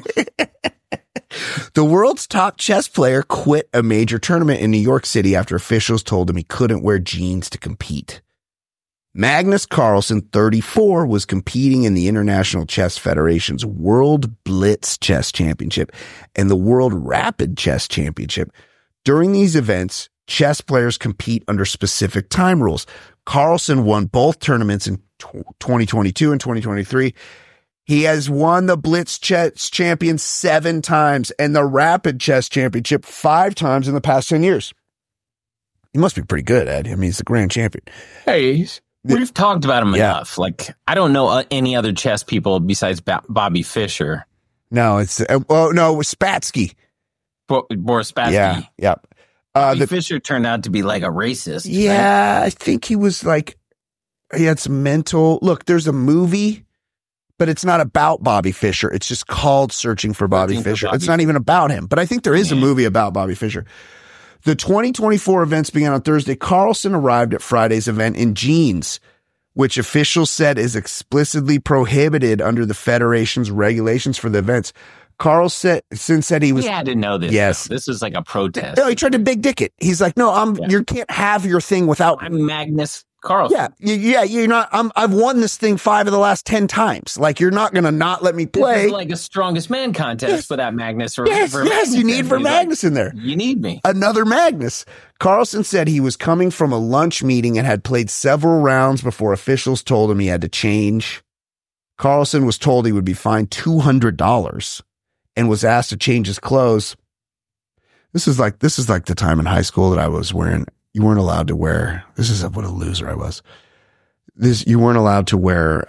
The world's top chess player quit a major tournament in New York City after officials told him he couldn't wear jeans to compete. Magnus Carlsen, 34, was competing in the International Chess Federation's World Blitz Chess Championship and the World Rapid Chess Championship. During these events, chess players compete under specific time rules. Carlsen won both tournaments in 2022 and 2023. He has won the Blitz Chess Champion 7 times and the Rapid Chess Championship 5 times in the past 10 years. He must be pretty good, Ed. I mean, he's the grand champion. Hey, we've talked about him enough. Like, I don't know any other chess people besides Bobby Fischer. No, it was Spassky. Boris Spassky. Yeah. Bobby Fischer turned out to be like a racist. Yeah, right? I think he was like, he had some mental... Look, there's a movie, but it's not about Bobby Fischer. It's just called Searching for Bobby Fischer. It's not even about him, but I think there is a movie about Bobby Fischer. The 2024 events began on Thursday. Carlsen arrived at Friday's event in jeans, which officials said is explicitly prohibited under the Federation's regulations for the events. Carlsen said he was... We had to know this. Yes. This is like a protest. No, he tried to big dick it. He's like, no, you can't have your thing without... I'm Magnus Carlsen. Yeah, you're not... I've won this thing 5 of the last 10 times. Like, you're not going to not let me play. This is like a strongest man contest without Magnus. Yes, you need Magnus in there. You need me. Another Magnus. Carlsen said he was coming from a lunch meeting and had played several rounds before officials told him he had to change. Carlsen was told he would be fined $200 and was asked to change his clothes. This is like the time in high school that I was wearing. You weren't allowed to wear. What a loser I was. You weren't allowed to wear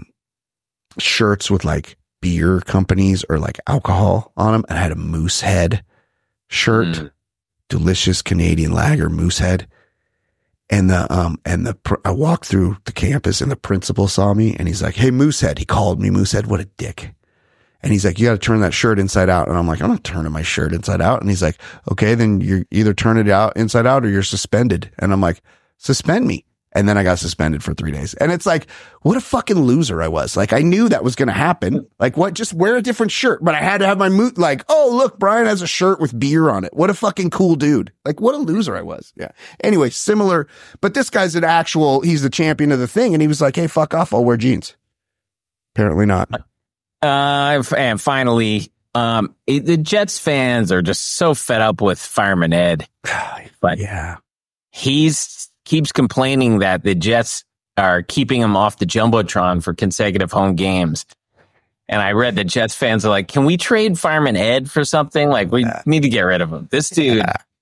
shirts with like beer companies or like alcohol on them. And I had a Moosehead shirt, delicious Canadian lager Moosehead. And I walked through the campus and the principal saw me and he's like, "Hey, Moosehead." He called me Moosehead. What a dick. And he's like, "You got to turn that shirt inside out." And I'm like, "I'm not turning my shirt inside out." And he's like, "Okay, then you either turn it out inside out or you're suspended." And I'm like, "Suspend me." And then I got suspended for 3 days. And it's like, what a fucking loser I was. Like, I knew that was going to happen. Like, what? Just wear a different shirt. But I had to have my mood like, oh, look, Brian has a shirt with beer on it. What a fucking cool dude. Like, what a loser I was. Yeah. Anyway, similar. But this guy's he's the champion of the thing. And he was like, "Hey, fuck off. I'll wear jeans." Apparently not. And finally, the Jets fans are just so fed up with Fireman Ed. But yeah, keeps complaining that the Jets are keeping him off the Jumbotron for consecutive home games. And I read that Jets fans are like, can we trade Fireman Ed for something? Like, we need to get rid of him. This dude,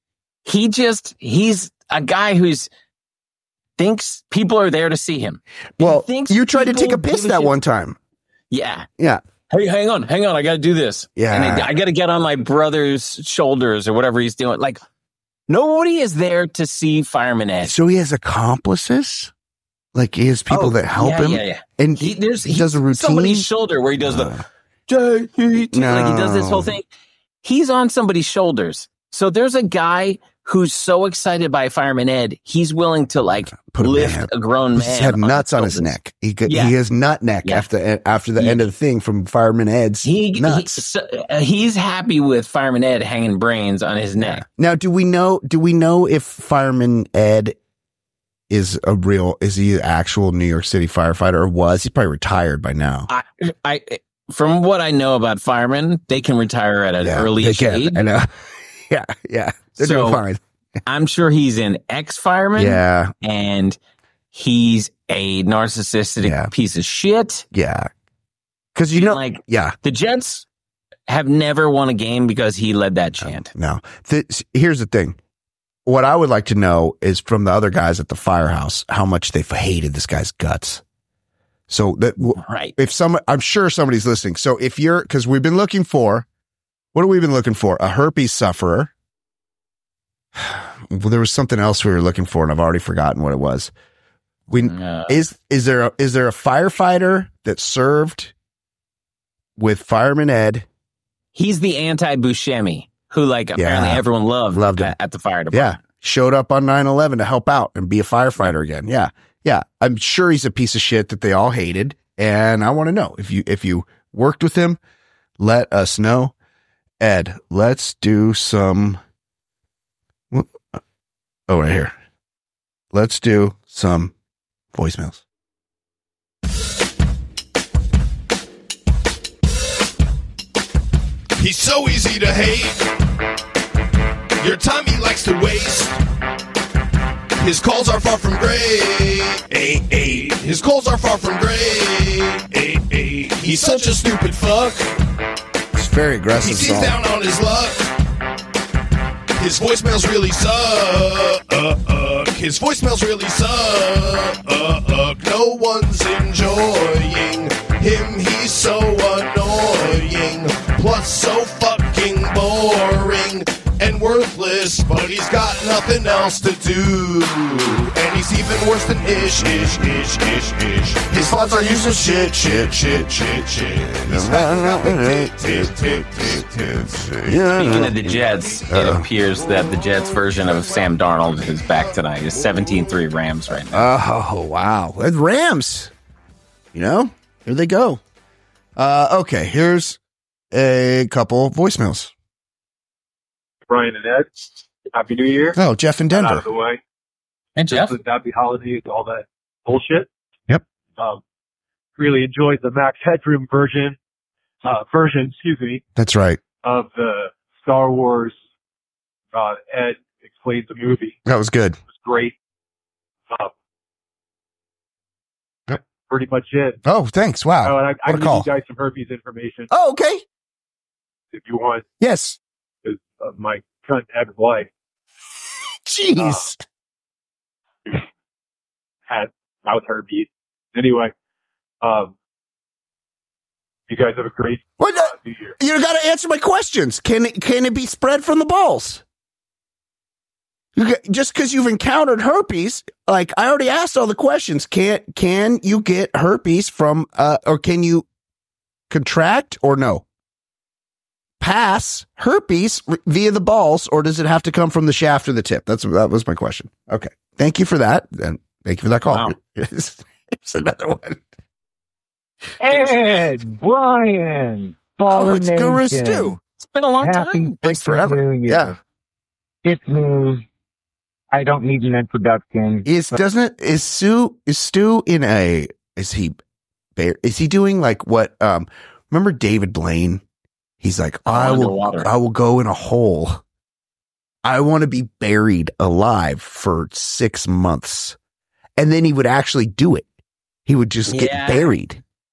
he's a guy who's thinks people are there to see him. Well, you tried to take a piss that one time. Yeah. Yeah. Hey, hang on. I got to do this. Yeah. And I got to get on my brother's shoulders or whatever he's doing. Like, nobody is there to see Fireman Ed. So he has accomplices? Like he has people that help him? Yeah. And he does a routine? Somebody's shoulder where he does like he does this whole thing. He's on somebody's shoulders. So there's a guy who's so excited by Fireman Ed, he's willing to like lift a grown man. He had nuts on his neck. He has nut neck after the end of the thing from Fireman Ed's nuts. He's happy with Fireman Ed hanging brains on his neck. Now, do we know if Fireman Ed is he an actual New York City firefighter or was? He's probably retired by now. I from what I know about firemen, they can retire at an early age. I know. Yeah. They're doing fine. I'm sure he's an ex-fireman. Yeah. And he's a narcissistic piece of shit. Yeah. Because the Jets have never won a game because he led that chant. No. Here's the thing. What I would like to know is from the other guys at the firehouse, how much they've hated this guy's guts. So I'm sure somebody's listening. So because we've been looking for, what have we been looking for? A herpes sufferer. Well, there was something else we were looking for, and I've already forgotten what it was. Is there a firefighter that served with Fireman Ed? He's the anti-Buscemi, who apparently everyone loved him at the fire department. Yeah, showed up on 9/11 to help out and be a firefighter again. Yeah. I'm sure he's a piece of shit that they all hated, and I want to know if you worked with him. Let us know. Ed, let's do some. Oh, right here. Let's do some voicemails. He's so easy to hate. Your time he likes to waste. His calls are far from great. His calls are far from great. He's such a stupid fuck. It's very aggressive. He seems down on his luck. His voicemails really suck. His voicemails really suck. No one's enjoying him. He's so annoying. Plus so fucking boring and worthless. But he's got nothing else to do. And he's even worse than ish. His thoughts are useless shit. Speaking of the Jets, it appears that the Jets version of Sam Darnold is back tonight. It's 17-3 Rams right now. Oh, wow. It's Rams. Here they go. Okay, here's a couple voicemails. Brian and Ed, Happy New Year. Oh, Jeff in Denver. Out of the way. And Jeff. Happy holidays, all that bullshit. Yep. Really enjoyed the Max Headroom version, That's right. of the Star Wars Ed Explains the Movie. That was good. It was great. Pretty much it. Oh, thanks. Wow. Oh, and I what a can call. give you guys some herpes information Oh, okay. if you want. Yes. Because my cunt ex-wife Jeez. had mouth herpes. Anyway, you guys have a great New Year. You got to answer my questions. Can it be spread from the balls? Just because you've encountered herpes, like I already asked all the questions. Can you get herpes from, or can you contract or no? Pass herpes via the balls, or does it have to come from the shaft or the tip? That was my question. Okay. Thank you for that. And thank you for that call. Wow. Here's another one. Ed, Brian, It's Guru Stu. It's been a long Happy time. Thanks forever. New Year. Yeah. It's me. I don't need an introduction. Is Stu in a, is he doing like what, remember David Blaine? He's like, I will go in a hole. I want to be buried alive for 6 months. And then he would actually do it. He would just get buried.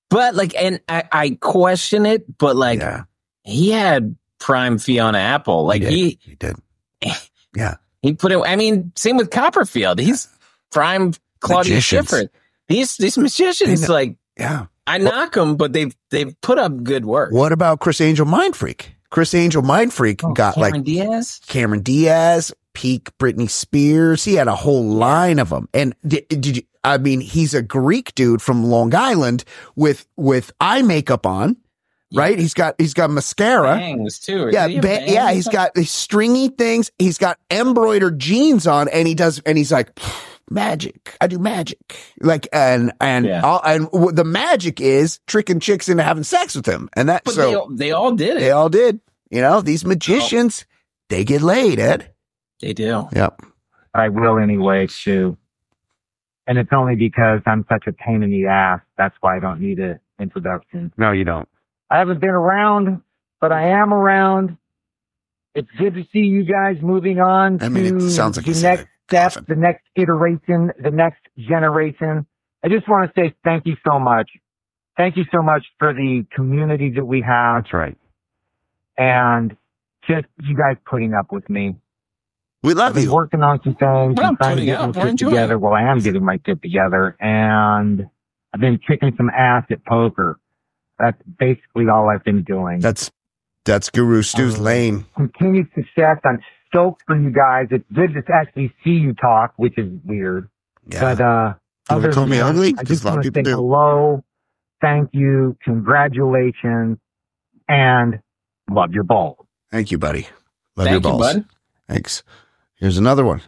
But like, and I question it, but like, he had prime Fiona Apple. Like he did. Yeah. He put it, I mean, same with Copperfield. He's prime Claudia Schiffer. These magicians, like, I knock them, but they've put up good work. What about Chris Angel Mind Freak? Chris Angel Mind Freak got Cameron Diaz, peak Britney Spears. He had a whole line of them. And did you, I mean, he's a Greek dude from Long Island with eye makeup on. Right? He's got mascara. Bangs too. He's got these stringy things. He's got embroidered jeans on, and he's like, magic. I do magic. Like, and the magic is tricking chicks into having sex with him. And that, they all did it. They all did. You know, these magicians, they get laid, Ed. They do. Yep. I will anyway, too. And it's only because I'm such a pain in the ass. That's why I don't need an introduction. No, you don't. I haven't been around, but I am around. It's good to see you guys moving on to it sounds like the next step, the next iteration, the next generation. I just want to say thank you so much. Thank you so much for the community that we have. That's right. And just you guys putting up with me. We love you. Working on some things. I'm trying to get my shit together. Well, I am getting my shit together. And I've been kicking some ass at poker. That's basically all I've been doing. That's Guru Stu's lane. Continued success. I'm stoked for you guys. It's good to actually see you talk, which is weird. Yeah. But you call me ugly? I just want to say hello, thank you, congratulations, and love your balls. Thank you, buddy. Love your balls. Thank you, bud. Thanks. Here's another one.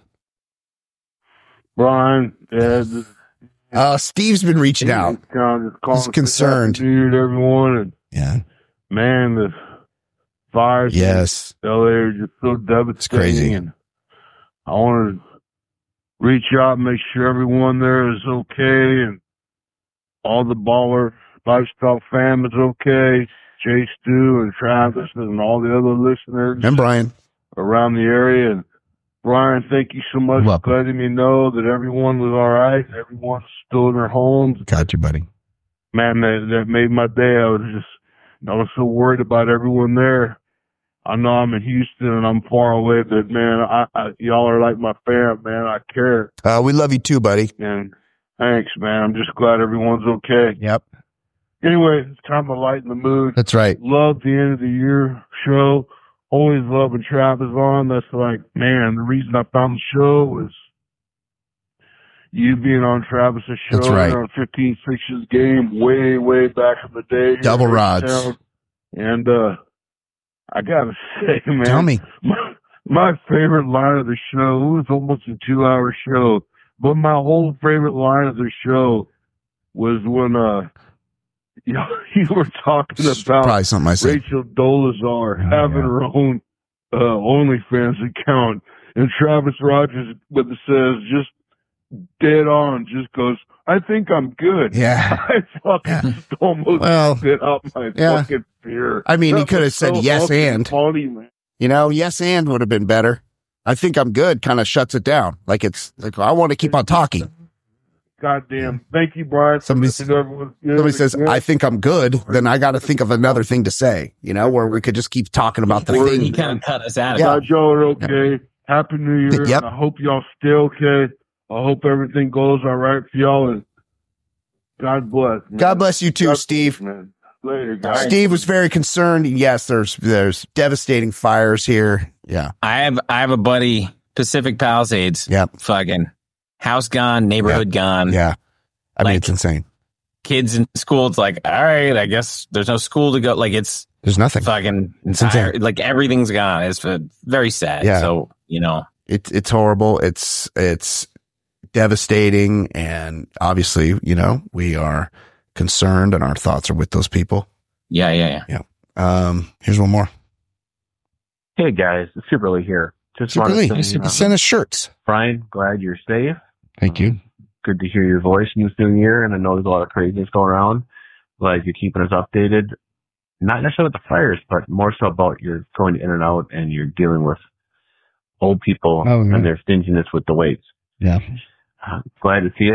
Brian, Steve's been reaching out. He's concerned. Everyone, and man, the fires in LA are just so devastating. It's crazy. And I want to reach out and make sure everyone there is okay, and all the Baller Lifestyle fam is okay. Jay Stu and Travis and all the other listeners and Brian around the area. And Brian, thank you so much for letting me know that everyone was all right. Everyone's still in their homes. Got you, buddy. Man, that made my day. I was so worried about everyone there. I know I'm in Houston and I'm far away, but man, y'all are like my fam, man. I care. We love you too, buddy. And thanks, man. I'm just glad everyone's okay. Yep. Anyway, it's time to lighten the mood. That's right. Love the end of the year show. Always love when Trav is on. That's like, man, the reason I found the show was you being on Travis's show. That's right. On 15 Sixes game way, way back in the day. Double rods. And I gotta say, man. Tell me. My favorite line of the show, it was almost a 2-hour show, but my whole favorite line of the show was when you were talking about probably something I said. Rachel Dolezal having her own OnlyFans account, and Travis Rogers with it says just dead on, just goes, I think I'm good. Yeah. I fucking almost spit out my fucking fear. I mean, he could have said yes and. Funny, man. You know, yes and would have been better. I think I'm good kind of shuts it down. Like it's like, I want to keep on talking. Goddamn. Thank you, Brian. Somebody says, I think I'm good. Then I got to think of another thing to say, you know, where we could just keep talking about the thing. He kind of cut us out. Glad y'all are okay. Happy New Year. Yep. And I hope y'all stay okay. I hope everything goes all right for y'all. And God bless. Man. God bless you too, Steve. Man. Later, guys. Steve was very concerned. Yes, there's devastating fires here. Yeah. I have a buddy, Pacific Palisades. Yep. Fucking house gone, neighborhood gone. Yeah. I mean, it's insane. Kids in school, it's like, all right, I guess there's no school to go. Like there's nothing. Fucking entire, like everything's gone. It's very sad. Yeah. So, you know, it's horrible. It's devastating. And obviously, you know, we are concerned and our thoughts are with those people. Yeah. Here's one more. Hey guys, it's Super Lee here. Just Super Lee, want to send us shirts. Brian, glad you're safe. Thank you. Good to hear your voice in this new year, and I know there's a lot of craziness going around. Glad you're keeping us updated. Not necessarily with the fires, but more so about you're going in and out and you're dealing with old people and their stinginess with the weights. Yeah. Glad to see it.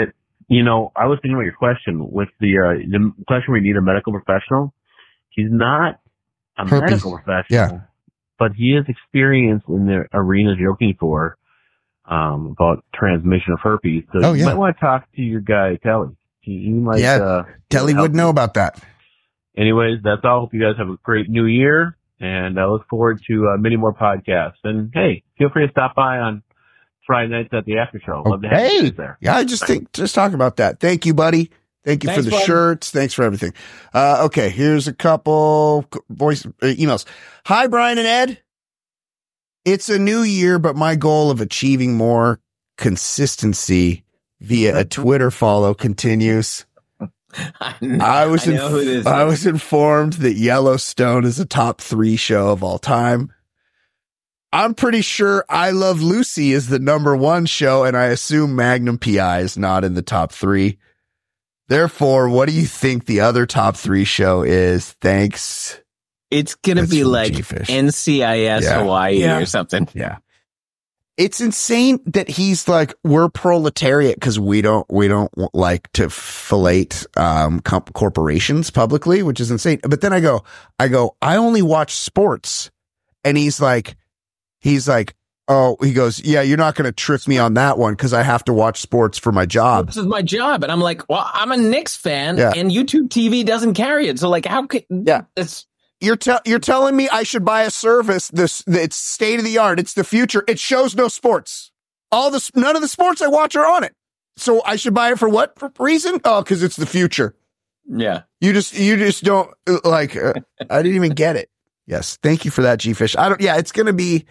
You know, I was thinking about your question with the question where you need a medical professional. He's not a Herpes. medical professional, Yeah. but he has experience in the arenas you're looking for about transmission of herpes. So you might want to talk to your guy, Telly. He might. Telly would know about that. Anyways, that's all. Hope you guys have a great new year, and I look forward to many more podcasts. And hey, feel free to stop by on Friday nights at the after show. Love to have you guys there. Yeah, just talk about that. Thank you, buddy. Thank you for the shirts. Thanks for everything. Okay, here's a couple voice emails. Hi, Brian and Ed. It's a new year, but my goal of achieving more consistency via a Twitter follow continues. I was informed that Yellowstone is a top 3 show of all time. I'm pretty sure I Love Lucy is the number 1 show, and I assume Magnum PI is not in the top 3. Therefore, what do you think the other top 3 show is? Thanks. It's going to be like G-Fish. NCIS Hawaii or something. Yeah. It's insane that he's like, we're proletariat because we don't like to fillet corporations publicly, which is insane. But then I go, I only watch sports. And he's like, oh, he goes, yeah, you're not going to trick me on that one because I have to watch sports for my job. This is my job. And I'm like, well, I'm a Knicks fan and YouTube TV doesn't carry it. So like, how could, You're telling me I should buy a service it's state of the art. It's the future. It shows no sports. None of the sports I watch are on it. So I should buy it for what reason? Oh, because it's the future. Yeah. You just don't like, I didn't even get it. Yes. Thank you for that, G-Fish. It's going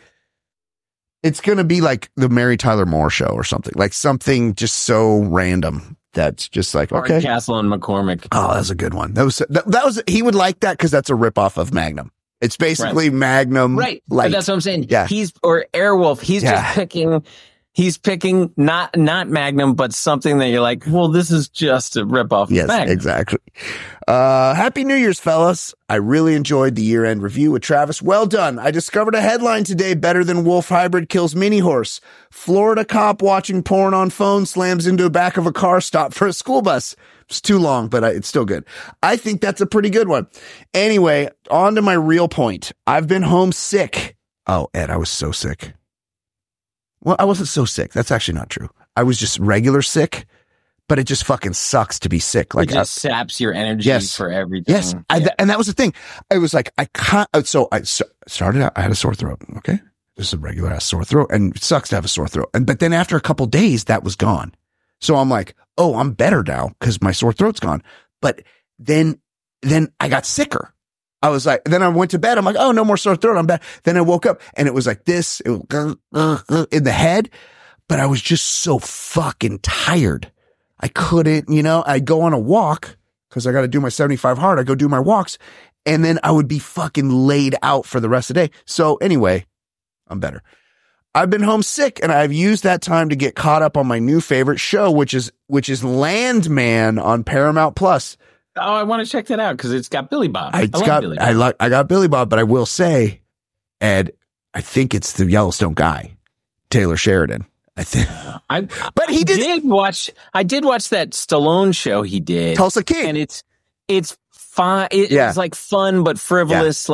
to be like the Mary Tyler Moore show or something, like something just so random. That's just like, okay. Castle and McCormick. Oh, that's a good one. That was, he would like that because that's a ripoff of Magnum. It's basically Magnum. Right. Light. But that's what I'm saying. Yeah. Or Airwolf. He's picking not Magnum, but something that you're like, well, this is just a ripoff of Magnum. Yes, exactly. Happy New Year's, fellas. I really enjoyed the year-end review with Travis. Well done. I discovered a headline today better than Wolf Hybrid kills mini horse. Florida cop watching porn on phone slams into the back of a car stop for a school bus. It's too long, but it's still good. I think that's a pretty good one. Anyway, on to my real point. I've been homesick. Oh, Ed, I was so sick. Well, I wasn't so sick. That's actually not true. I was just regular sick, but it just fucking sucks to be sick. Like, it just saps your energy for everything. Yes. And that was the thing. I was like, I can't. So I started out, I had a sore throat. Okay. Just a regular ass sore throat, and it sucks to have a sore throat. But then after a couple days, that was gone. So I'm like, oh, I'm better now because my sore throat's gone. But then I got sicker. I was like, then I went to bed. I'm like, oh, no more sore throat. I'm back. Then I woke up and it was like this, in the head, but I was just so fucking tired. I couldn't, I'd go on a walk because I got to do my 75 hard. I go do my walks and then I would be fucking laid out for the rest of the day. So anyway, I'm better. I've been homesick and I've used that time to get caught up on my new favorite show, which is Landman on Paramount Plus. Oh, I want to check that out because it's got Billy Bob. I got Billy Bob, but I will say, Ed, I think it's the Yellowstone guy, Taylor Sheridan. I think, but he did watch. I did watch that Stallone show he did, Tulsa King, and it's fine. It's like fun but frivolous,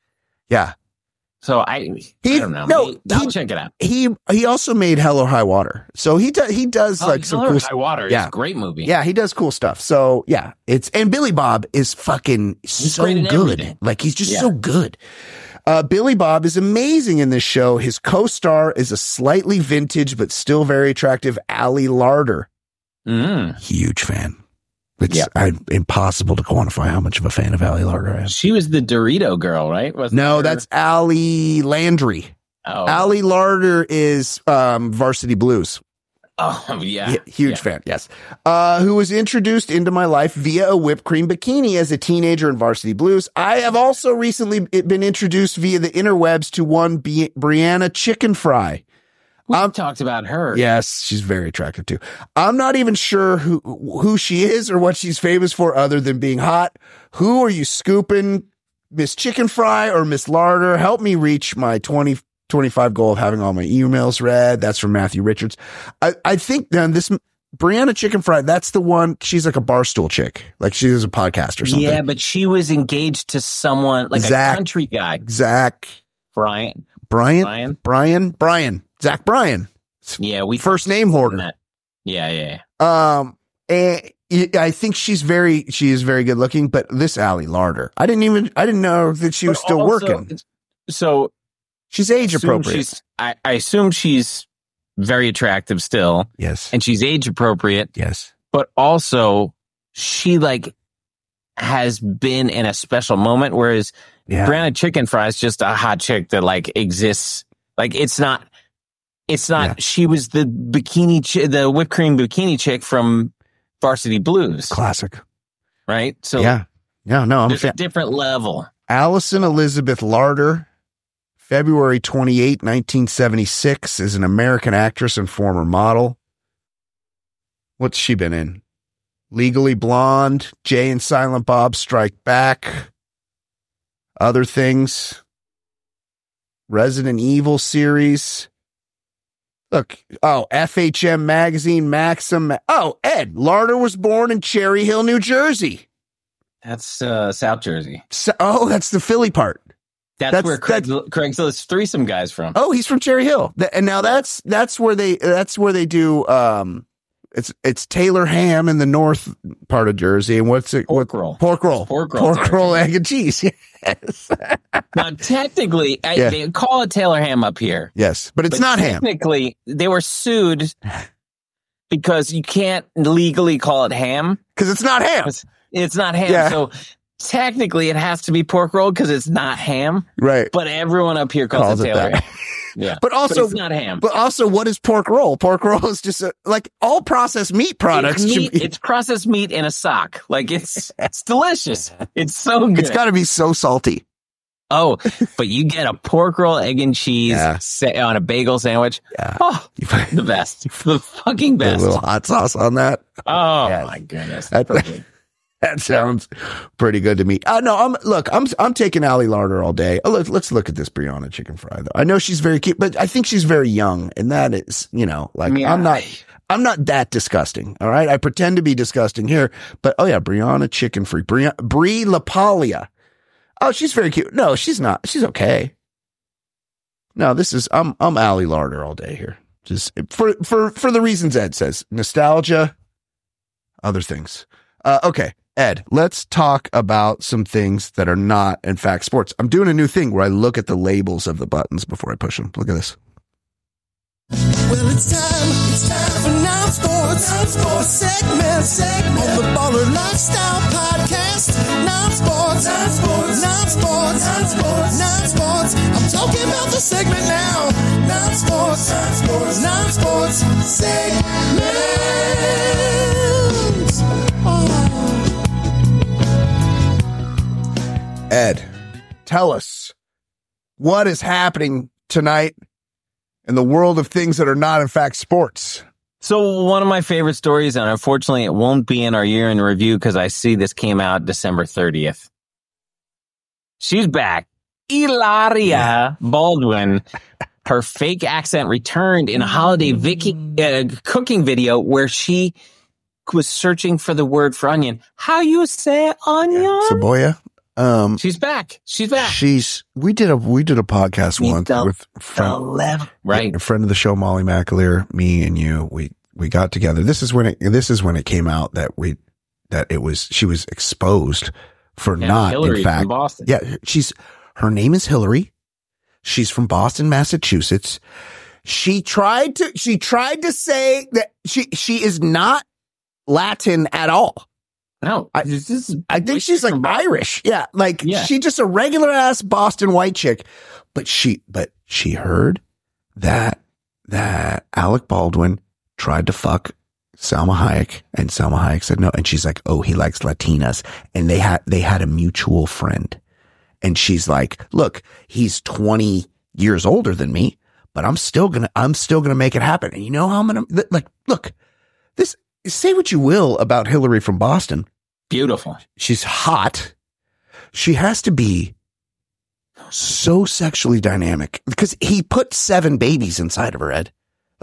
So I don't know. No, I'll check it out. He also made Hell or High Water, so he does like some cool. High Water, is a great movie. Yeah, he does cool stuff. So yeah, and Billy Bob is fucking so good. Everything. Like he's just so good. Billy Bob is amazing in this show. His co-star is a slightly vintage but still very attractive Ali Larter. Huge fan. It's impossible to quantify how much of a fan of Ali Larter I am. She was the Dorito girl, right? That's Ali Landry. Oh. Ali Larter is Varsity Blues. Oh, yeah. Huge fan, yes. Who was introduced into my life via a whipped cream bikini as a teenager in Varsity Blues. I have also recently been introduced via the interwebs to one Brianna Chicken Fry. We've talked about her. Yes, she's very attractive too. I'm not even sure who she is or what she's famous for other than being hot. Who are you scooping, Miss Chicken Fry or Miss Larder? Help me reach my 2025 goal of having all my emails read. That's from Matthew Richards. I think then this Brianna Chicken Fry, that's the one. She's like a barstool chick. Like she is a podcast or something. Yeah, but she was engaged to someone like a country guy. Zach Bryan. Zach Bryan. Yeah, we first name hoarder. Yeah. And I think she is very good looking, but this Ali Larder, I didn't know that she was still working. So she's age appropriate. I assume she's very attractive still. Yes. And she's age appropriate. Yes. But also she like has been in a special moment, whereas Brianna Chicken Fry is just a hot chick that like exists. Like it's not, she was the the whipped cream bikini chick from Varsity Blues. Classic. Right? So I'm a different level. Allison Elizabeth Larder, February 28, 1976, is an American actress and former model. What's she been in? Legally Blonde, Jay and Silent Bob Strike Back, other things, Resident Evil series. Look, FHM magazine, Maxim. Ed Larder was born in Cherry Hill, New Jersey. That's South Jersey. That's the Philly part. That's where Craigslist threesome guy's from. Oh, he's from Cherry Hill, and now that's where they do. It's Taylor ham in the north part of Jersey, and what's it? Pork roll, egg and cheese. Yes. Now, technically, they call it Taylor ham up here. Yes, but it's not ham. Technically, they were sued because you can't legally call it ham because it's not ham. It's not ham. Yeah. So technically, it has to be pork roll because it's not ham. Right. But everyone up here calls it Taylor ham. Yeah. But also, it's not ham. But also, what is pork roll? Pork roll is just like all processed meat products. It's processed meat in a sock. Like it's delicious. It's so good. It's got to be so salty. Oh, but you get a pork roll, egg and cheese on a bagel sandwich. Yeah. Oh, the best. The fucking best. A little hot sauce on that. Oh my goodness. That sounds pretty good to me. I'm taking Ali Larder all day. Let's look at this Brianna Chicken Fry though. I know she's very cute, but I think she's very young, and that is, I'm not that disgusting. All right, I pretend to be disgusting here, but Brianna Chicken Fry, Brie LaPaglia. Oh, she's very cute. No, she's not. She's okay. No, I'm Ali Larder all day here. Just for the reasons Ed says, nostalgia, other things. Okay. Ed, let's talk about some things that are not, in fact, sports. I'm doing a new thing where I look at the labels of the buttons before I push them. Look at this. Well, it's time for non-sports segment on the Baller Lifestyle Podcast. Non-sports. I'm talking about the segment now. Non-sports segment. Ed, tell us what is happening tonight in the world of things that are not, in fact, sports. So one of my favorite stories, and unfortunately it won't be in our year in review because I see this came out December 30th. She's back. Hilaria Baldwin. Her fake accent returned in a holiday cooking video where she was searching for the word for onion. How you say onion? Cebolla. She's back. We did a podcast once with a friend of the show, Molly McAleer, me and you. We got together. This is when it came out that she was exposed for not, Hillary in fact, from Boston. Yeah, her name is Hillary. She's from Boston, Massachusetts. She tried to say that she is not Latin at all. No, I think she's like Irish. Yeah. She's just a regular ass Boston white chick, but she heard that Alec Baldwin tried to fuck Salma Hayek, and Salma Hayek said no. And she's like, oh, he likes Latinas. And they had a mutual friend. And she's like, look, he's 20 years older than me, but I'm still gonna make it happen. And you know how I'm gonna, look, this, say what you will about Hillary from Boston. Beautiful. She's hot. She has to be so sexually dynamic because he put 7 babies inside of her, Ed.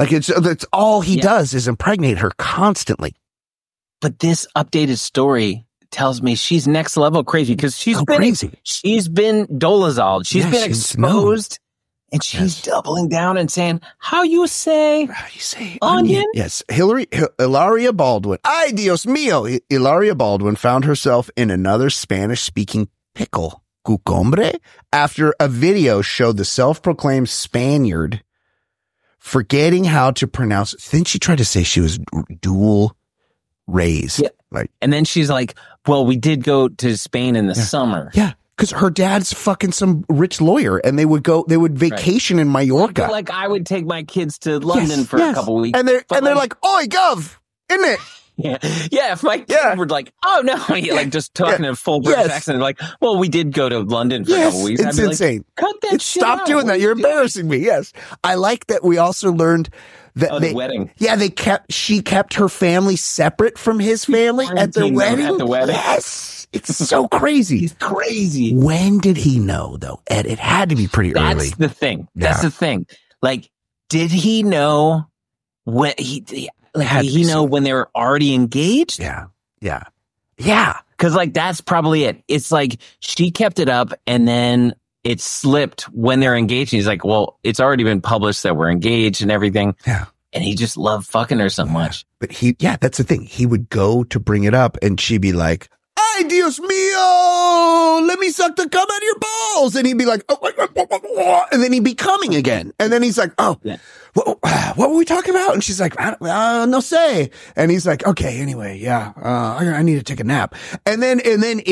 Like that's all he does is impregnate her constantly. But this updated story tells me she's next level crazy because she's been crazy. She's been dolazoled. She's been exposed, and she's doubling down and saying, "How you say onion?" Yes, Hilaria Baldwin. Ay, Dios mío! Hilaria Baldwin found herself in another Spanish-speaking pickle, cucumbre, after a video showed the self-proclaimed Spaniard forgetting how to pronounce. Then she tried to say she was dual raised. Yeah. And then she's like, well, we did go to Spain in the summer. Yeah. Because her dad's fucking some rich lawyer and they would vacation in Mallorca. Like I would take my kids to London for a couple weeks. And they're like, oi, Gov, isn't it? Yeah. If my kids were like, oh no, like just talking in full British accent, like, well, we did go to London for a couple weeks. It's insane. Like, cut that shit Stop out. doing that. You're embarrassing me. Yes. I like that we also learned that the wedding. Yeah, she kept her family separate from his family at the wedding. At the wedding. Yes. It's so crazy. He's crazy. When did he know though, Ed? It had to be pretty early. That's the thing. That's the thing. Like, did he know when he know when they were already engaged? Yeah. Cause like, that's probably it. It's like she kept it up and then it slipped when they're engaged. And he's like, well, it's already been published that we're engaged and everything. Yeah. And he just loved fucking her so much. But that's the thing. He would go to bring it up and she'd be like, ay, Dios mío, let me suck the cum out of your balls. And he'd be like, oh, and then he'd be coming again. And then he's like, oh, what were we talking about? And she's like, no say. And he's like, okay, anyway, I need to take a nap. And then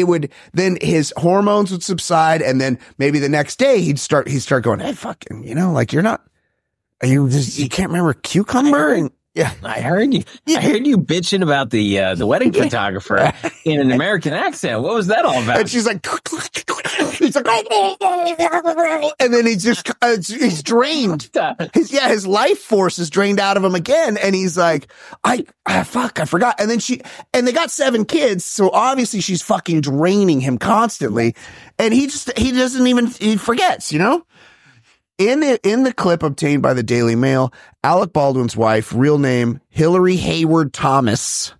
his hormones would subside. And then maybe the next day he'd start going, hey, fucking, like you can't remember cucumber? And yeah, I heard you bitching about the wedding photographer in an American accent. What was that all about? And she's like, and then he's drained. His life force is drained out of him again. And he's like, I forgot. And then they got 7 kids. So obviously she's fucking draining him constantly. And he forgets, In the clip obtained by the Daily Mail, Alec Baldwin's wife, real name Hillary Hayward Thomas,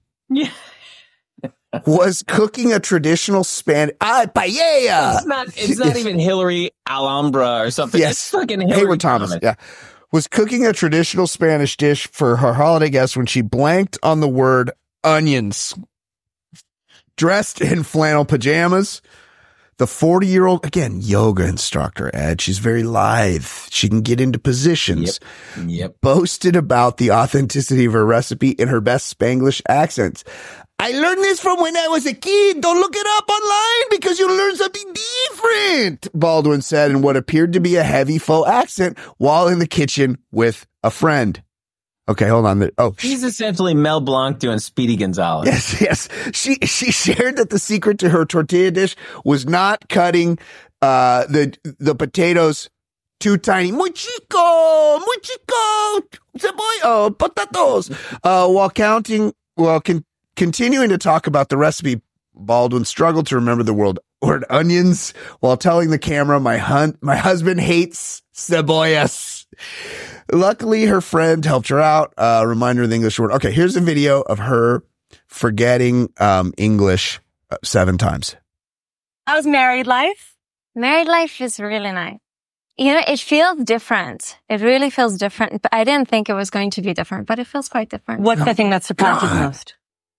was cooking a traditional Spanish paella. It's not even Hillary Alhambra or something. Yes, it's fucking Hillary Hayward Thomas. Yeah, was cooking a traditional Spanish dish for her holiday guests when she blanked on the word onions. Dressed in flannel pajamas, the 40-year-old, again, yoga instructor, Ed, she's very lithe. She can get into positions. Yep. Boasted about the authenticity of her recipe in her best Spanglish accents. I learned this from when I was a kid. Don't look it up online because you'll learn something different, Baldwin said in what appeared to be a heavy faux accent while in the kitchen with a friend. Okay, hold on. He's essentially Mel Blanc doing Speedy Gonzalez. Yes. She shared that the secret to her tortilla dish was not cutting the potatoes too tiny. Muy chico, cebolla, potatoes. While continuing to talk about the recipe, Baldwin struggled to remember the word onions while telling the camera, my husband hates cebollas. Luckily, her friend helped her out. Reminder of the English word. Okay, here's a video of her forgetting English 7 times. How's married life? Married life is really nice. It feels different. It really feels different. But I didn't think it was going to be different, but it feels quite different. What's the thing that surprised you the most?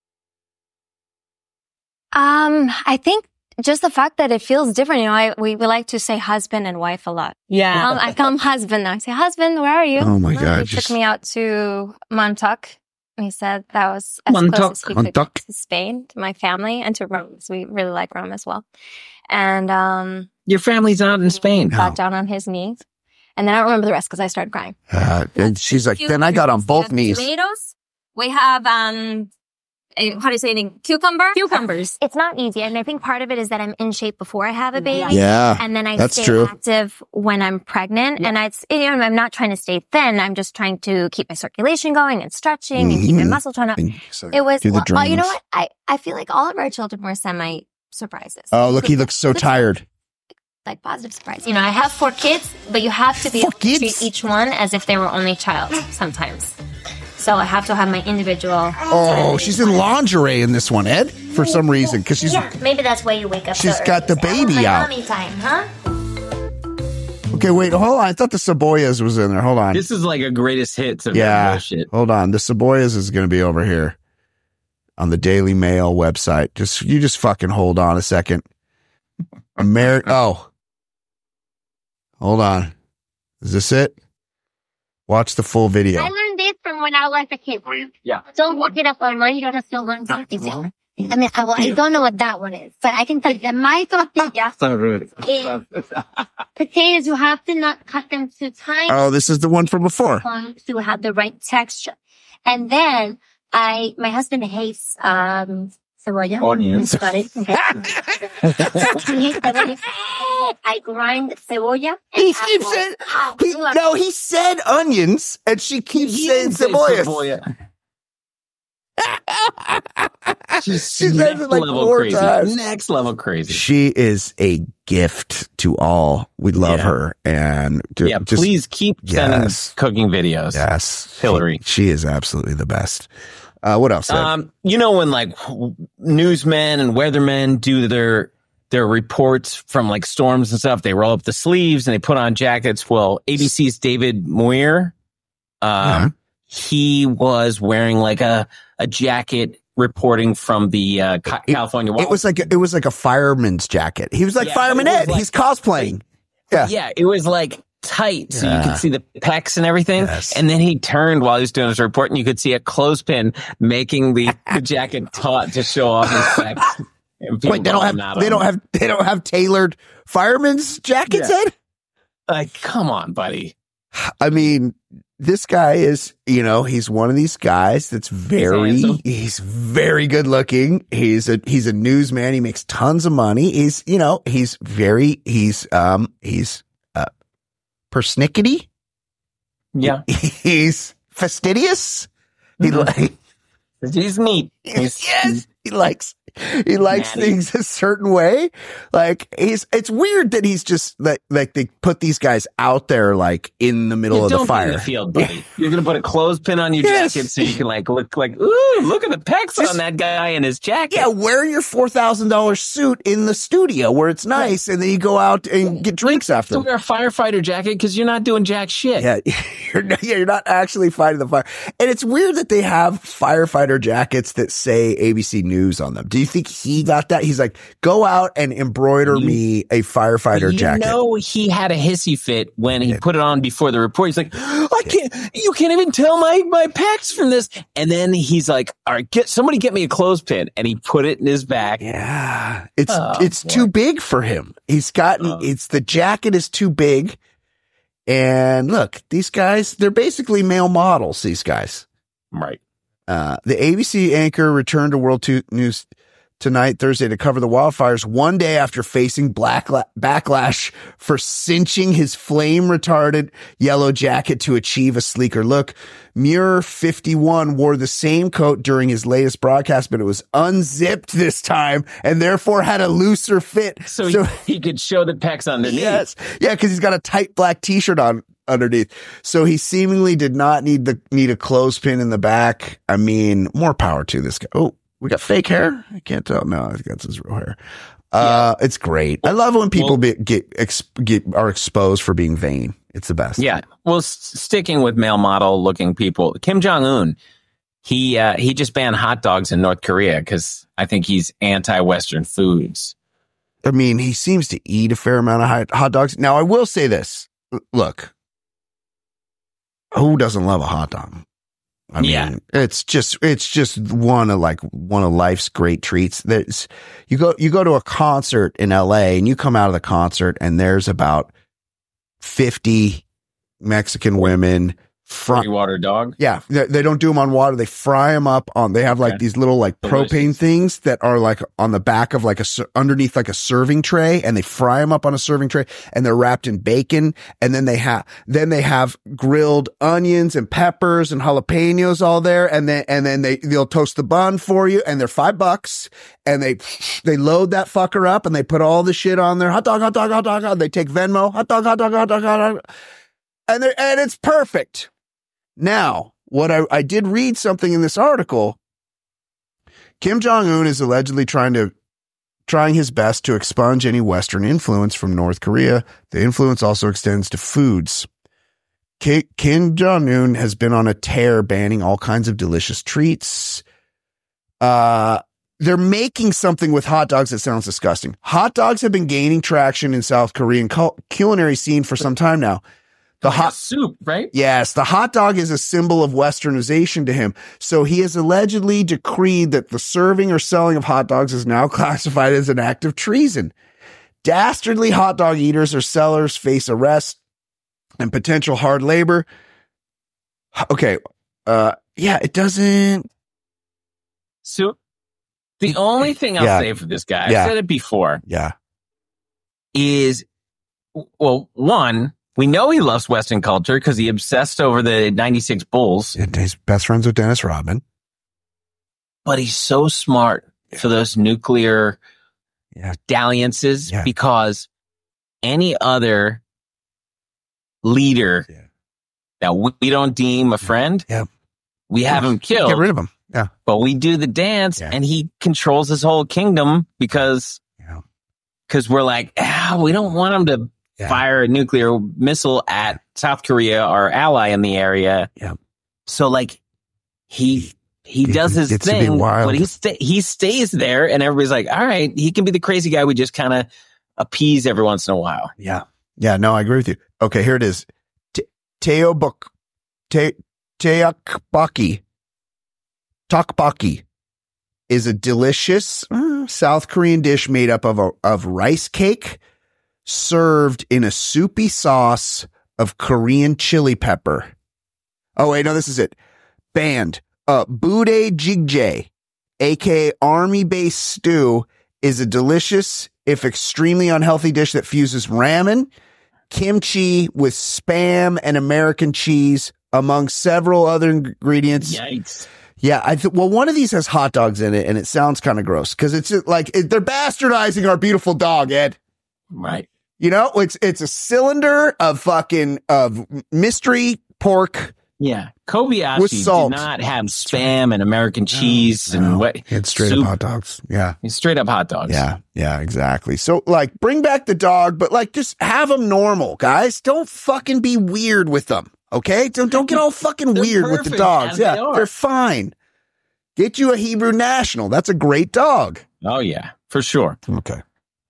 I think just the fact that it feels different. We like to say husband and wife a lot. Yeah. I call him husband now. I say, husband, where are you? Oh my God. He took me out to Montauk. He said that was as close as he could get to Spain, to my family, and to Rome. So we really like Rome as well. And, your family's out in Spain. Got down on his knees. And then I don't remember the rest because I started crying. And she's like, then I got on both knees. Tomatoes. We have, how do you say it? Cucumbers. It's not easy. And I think part of it is that I'm in shape before I have a baby. Yeah. And then I stay active when I'm pregnant. Yeah. And I'm not trying to stay thin. I'm just trying to keep my circulation going and stretching and keep my muscle tone up. It was, you know what? I feel like all of our children were semi-surprises. Oh, look, he looks so tired. like positive surprise. You know, I have 4 kids, but you have to be able to treat each one as if they were only child sometimes. So I have to have my individual. Oh, she's in lingerie in this one, Ed, for some reason, because she's. Yeah, maybe that's why you wake up. She's so got the baby out. Mommy time, huh? Okay, wait, hold on. I thought the Cebollas was in there. Hold on. This is like a greatest hits of bullshit. Hold on. The Cebollas is going to be over here on the Daily Mail website. You just fucking hold on a second. Hold on. Is this it? Watch the full video. I learned this from when I was a kid. Yeah. Don't look it up online. You gotta still learn something. I mean, I don't know what that one is, but I can tell you that my tortilla is potatoes. You have to not cut them too tiny. Oh, this is the one from before. To have the right texture. And then my husband hates, cebolla. Onions. Got it. I grind cebolla. He keeps saying, he said onions, and she keeps saying cebollas. She's next like level 4 crazy. times. Next level crazy. She is a gift to all. We love her, and please keep sending cooking videos. Yes, Hillary. She is absolutely the best. What else? You know, when like newsmen and weathermen do their reports from like storms and stuff, they roll up the sleeves and they put on jackets. Well, ABC's David Moyer, he was wearing like a jacket reporting from the California wildfire. It was like a fireman's jacket. He was like Fireman Ed. He's cosplaying. Yeah, it was like tight, so you could see the pecs and everything. Yes. And then he turned while he was doing his report, and you could see a clothespin making the jacket taut to show off his pecs. Wait, they don't have tailored fireman's jackets, Ed? Like, come on, buddy. I mean, this guy is, he's one of these guys that's he's very good looking. He's a newsman. He makes tons of money. He's persnickety. Yeah. He's fastidious. He's neat. He likes things a certain way. Like it's weird that he's just like they put these guys out there like in the middle of the fire. In the field, buddy. You're gonna put a clothespin on your jacket so you can like look like, ooh, look at the pecs on that guy in his jacket. Yeah, wear your $4,000 suit in the studio where it's nice, and then you go out and get drinks after. Wear a firefighter jacket because you're not doing jack shit. Yeah, you're not actually fighting the fire. And it's weird that they have firefighter jackets that say ABC News on them. Do you think he got that? He's like, go out and embroider me a firefighter jacket. He had a hissy fit when he put it on before the report. He's like, you can't even tell my pecs from this. And then he's like, all right, somebody get me a clothespin. And he put it in his back. Yeah. It's too big for him. The jacket is too big. And look, these guys, they're basically male models, these guys. Right. The ABC anchor returned to World News tonight, Thursday, to cover the wildfires one day after facing backlash for cinching his flame-retarded yellow jacket to achieve a sleeker look. Muir, 51, wore the same coat during his latest broadcast, but it was unzipped this time and therefore had a looser fit. So he could show the pecs underneath. Yes. Yeah, because he's got a tight black t-shirt on underneath. So he seemingly did not need a clothespin in the back. I mean, more power to this guy. Oh, we got fake hair? I can't tell. No, I think that's his real hair. It's great. I love when people are exposed for being vain. It's the best. Yeah. Well, sticking with male model looking people, Kim Jong-un, he just banned hot dogs in North Korea because I think he's anti-Western foods. I mean, he seems to eat a fair amount of hot dogs. Now, I will say this. Look, who doesn't love a hot dog? I mean, it's just one of life's great treats. You go to a concert in LA and you come out of the concert and there's about 50 Mexican women, water dog. Yeah, they don't do them on water. They fry them up on. They have like these little like propane things that are like on the back of like underneath like a serving tray, and they fry them up on a serving tray, and they're wrapped in bacon, and then they have grilled onions and peppers and jalapenos all there, and then they'll toast the bun for you, and they're $5, and they load that fucker up, and they put all the shit on there. Hot dog, hot dog, hot dog, hot dog. They take Venmo, hot dog, hot dog, hot dog, hot dog, and it's perfect. Now, what I did read something in this article. Kim Jong-un is allegedly trying his best to expunge any Western influence from North Korea. The influence also extends to foods. Kim Jong-un has been on a tear banning all kinds of delicious treats. They're making something with hot dogs that sounds disgusting. Hot dogs have been gaining traction in South Korean culinary scene for some time now. The hot soup, right? Yes, the hot dog is a symbol of westernization to him. So he has allegedly decreed that the serving or selling of hot dogs is now classified as an act of treason. Dastardly hot dog eaters or sellers face arrest and potential hard labor. Okay. It doesn't. So the only thing I'll say for this guy, I've said it before. Yeah. Is, well, one, we know he loves Western culture because he obsessed over the 96 Bulls. And he's best friends with Dennis Rodman. But he's so smart for those nuclear dalliances because any other leader that we don't deem a friend, we have him killed. Get rid of him. Yeah. But we do the dance and he controls his whole kingdom because we're like, we don't want him to fire a nuclear missile at South Korea, our ally in the area. Yeah. So like he does his thing, but he stays there, and everybody's like, all right, he can be the crazy guy. We just kind of appease every once in a while. Yeah. Yeah. No, I agree with you. Okay. Here it is. Tteokbokki is a delicious South Korean dish made up of rice cake, served in a soupy sauce of Korean chili pepper. Oh, wait, no, this is it. Banned. Budae jjigae, aka army-based stew, is a delicious, if extremely unhealthy dish that fuses ramen, kimchi with Spam and American cheese, among several other ingredients. Yikes. Yeah, one of these has hot dogs in it, and it sounds kind of gross because it's like they're bastardizing our beautiful dog, Ed. Right. You know, it's a cylinder of mystery pork. Yeah. Kobayashi did not have Spam and American cheese and what? It's straight up hot dogs. Yeah. It's straight up hot dogs. Yeah. Yeah, exactly. So like bring back the dog, but like just have them normal, guys. Don't fucking be weird with them. Okay? Don't get all fucking weird with the dogs. Yeah. They're fine. Get you a Hebrew National. That's a great dog. Oh yeah, for sure. Okay.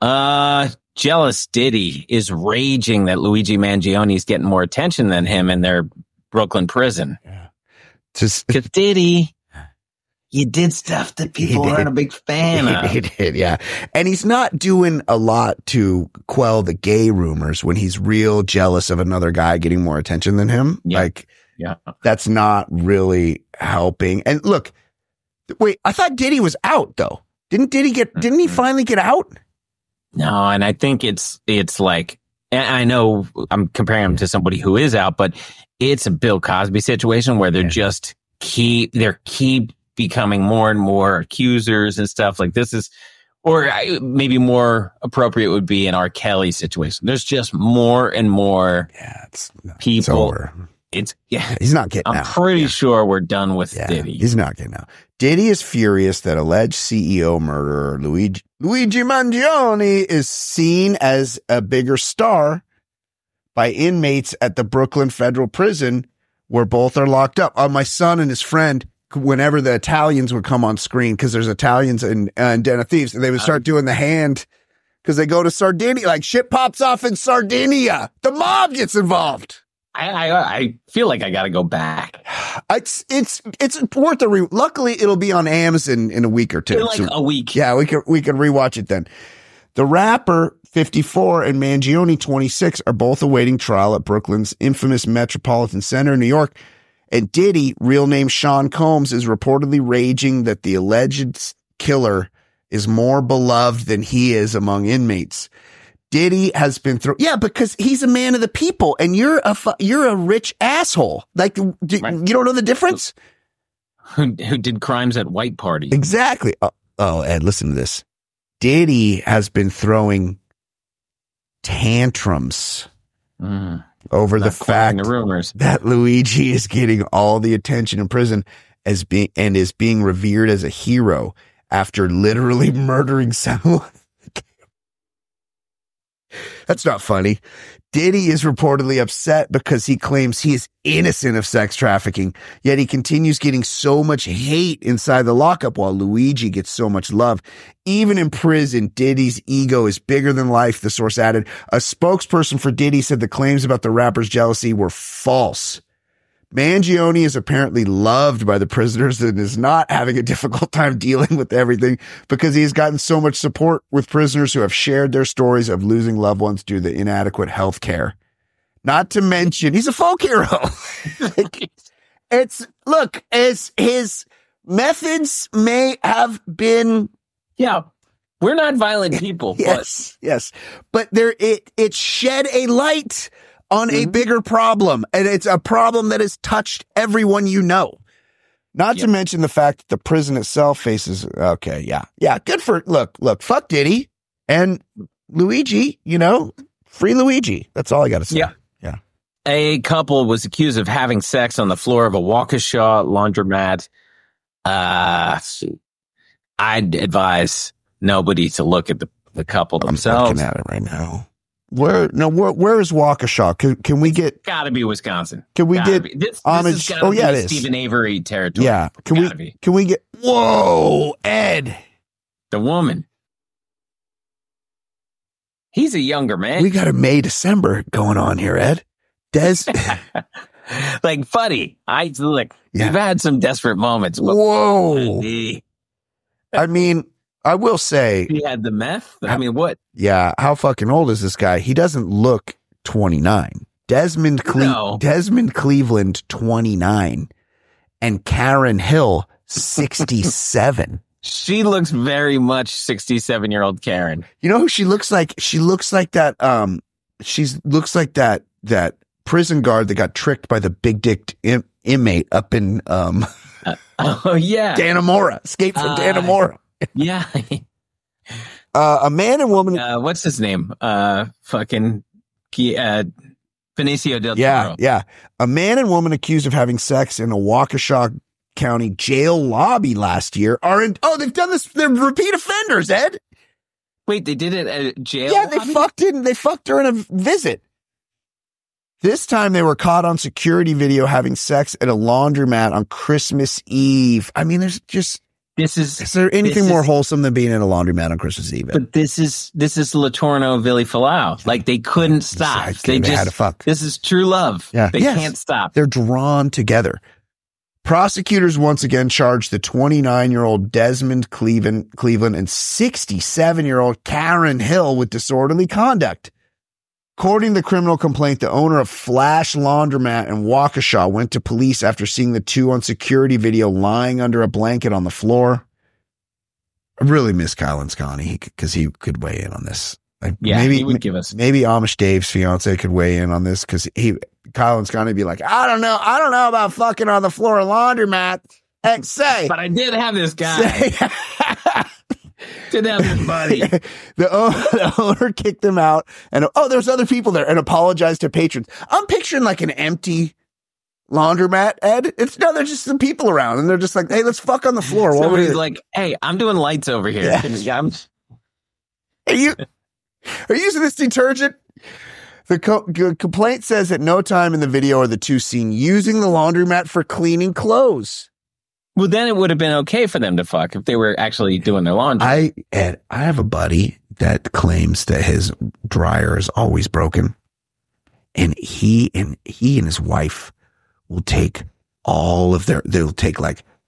Jealous Diddy is raging that Luigi Mangione is getting more attention than him in their Brooklyn prison. Yeah. Because Diddy, you did stuff that people aren't a big fan of. He did, yeah. And he's not doing a lot to quell the gay rumors when he's real jealous of another guy getting more attention than him. Yeah. Like, that's not really helping. And look, wait, I thought Diddy was out though. Didn't he finally get out? No, and I think it's like, and I know I'm comparing him to somebody who is out, but it's a Bill Cosby situation where they're just keep becoming more and more accusers and stuff like this is, or maybe more appropriate would be an R. Kelly situation. There's just more and more people. It's over. He's not getting out. I'm pretty sure we're done with Diddy. He's not getting out. Diddy is furious that alleged CEO murderer Luigi Mangione is seen as a bigger star by inmates at the Brooklyn Federal Prison, where both are locked up. My son and his friend, whenever the Italians would come on screen, because there's Italians in Den of Thieves, and they would start doing the hand because they go to Sardinia. Like shit pops off in Sardinia. The mob gets involved. I feel like I got to go back. It's worth a luckily it'll be on Amazon in a week or two. A week. Yeah, we could rewatch it then. The rapper 54, and Mangione, 26, are both awaiting trial at Brooklyn's infamous Metropolitan Center in New York. And Diddy, real name Sean Combs, is reportedly raging that the alleged killer is more beloved than he is among inmates. Diddy has been because he's a man of the people, and you're a rich asshole. Like, you don't know the difference? Who did crimes at white parties? Exactly. Oh, Ed, listen to this. Diddy has been throwing tantrums over the fact that Luigi is getting all the attention in prison is being revered as a hero after literally murdering someone. That's not funny. Diddy is reportedly upset because he claims he is innocent of sex trafficking, yet he continues getting so much hate inside the lockup while Luigi gets so much love. Even in prison, Diddy's ego is bigger than life, the source added. A spokesperson for Diddy said the claims about the rapper's jealousy were false. Mangione is apparently loved by the prisoners and is not having a difficult time dealing with everything because he has gotten so much support with prisoners who have shared their stories of losing loved ones due to inadequate health care. Not to mention, he's a folk hero. As his methods may have been. Yeah. We're not violent people. Yes. But it shed a light on a bigger problem, and it's a problem that has touched everyone you know. Not to mention the fact that the prison itself faces, good for, look, fuck Diddy and Luigi, free Luigi. That's all I got to say. Yeah. A couple was accused of having sex on the floor of a Waukesha laundromat. I'd advise nobody to look at the couple themselves. I'm looking at it right now. Where is Waukesha? Can we get? Gotta be Wisconsin. Can we get homage? This it is Stephen Avery territory. Yeah. Can we get? Whoa, Ed, the woman. He's a younger man. We got a May-December going on here, Ed. Des, like, buddy, you've had some desperate moments. Whoa. I mean, I will say he had the meth. I mean, what? Yeah, how fucking old is this guy? He doesn't look 29. Desmond Cleveland, 29, and Karen Hill, 67. She looks very much 67-year-old Karen. You know who she looks like? She looks like that. Looks like that prison guard that got tricked by the big dick inmate up in Dannemora. Escape from Dannemora. Yeah. A man and woman. What's his name? Benicio del Toro. Yeah. A man and woman accused of having sex in a Waukesha County jail lobby last year they've done this. They're repeat offenders, Ed. Wait, they did it at jail? Yeah, they fucked during a visit. This time they were caught on security video having sex at a laundromat on Christmas Eve. I mean, is there anything more wholesome than being in a laundromat on Christmas Eve? But this is Latorno Vili Falau. Like, they couldn't stop. They had to fuck. This is true love. Yeah. They can't stop. They're drawn together. Prosecutors once again charged the 29-year-old Desmond Cleveland and 67-year-old Karen Hill with disorderly conduct. According to the criminal complaint, the owner of Flash Laundromat in Waukesha went to police after seeing the two on security video lying under a blanket on the floor. I really miss Kyle Anscani because he could weigh in on this. He would give us. Maybe Amish Dave's fiance could weigh in on this because Kyle Anscani would be like, I don't know about fucking on the floor of laundromat. But I did have this guy. Did have this buddy. The owner kicked him out, and there's other people there, and apologized to patrons. I'm picturing like an empty laundromat, Ed. There's just some people around, and they're just like, hey, let's fuck on the floor. Somebody's like, hey, I'm doing lights over here. Yeah. Are you using this detergent? The complaint says at no time in the video are the two seen using the laundromat for cleaning clothes. Well, then it would have been okay for them to fuck if they were actually doing their laundry. I have a buddy that claims that his dryer is always broken, and he and his wife will take they'll take like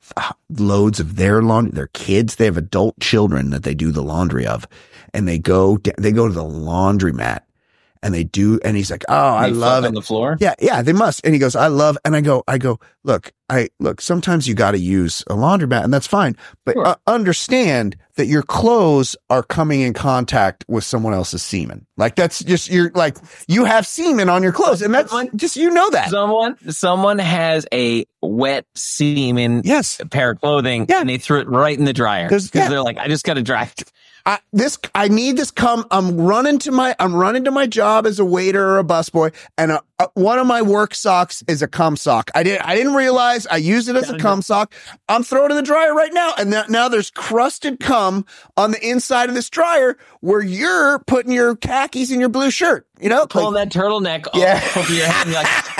loads of their laundry, their kids. They have adult children that they do the laundry of, and they go to the laundromat. And they do, and he's like, "Oh, I love it." On the floor? Yeah, they must. And he goes, "I love," and I go, look, sometimes you got to use a laundromat, and that's fine, but Sure. Understand that your clothes are coming in contact with someone else's semen. Like that's just you have semen on your clothes, and that's just that. Someone has a wet semen pair of clothing, and they threw it right in the dryer because they're like, "I just got to dry." I need this cum. I'm running to my job as a waiter or a busboy, and one of my work socks is a cum sock. I didn't realize I use it as a cum sock. I'm throwing it in the dryer right now, and now there's crusted cum on the inside of this dryer where you're putting your khakis in your blue shirt. You know, pulling that turtleneck off of your head.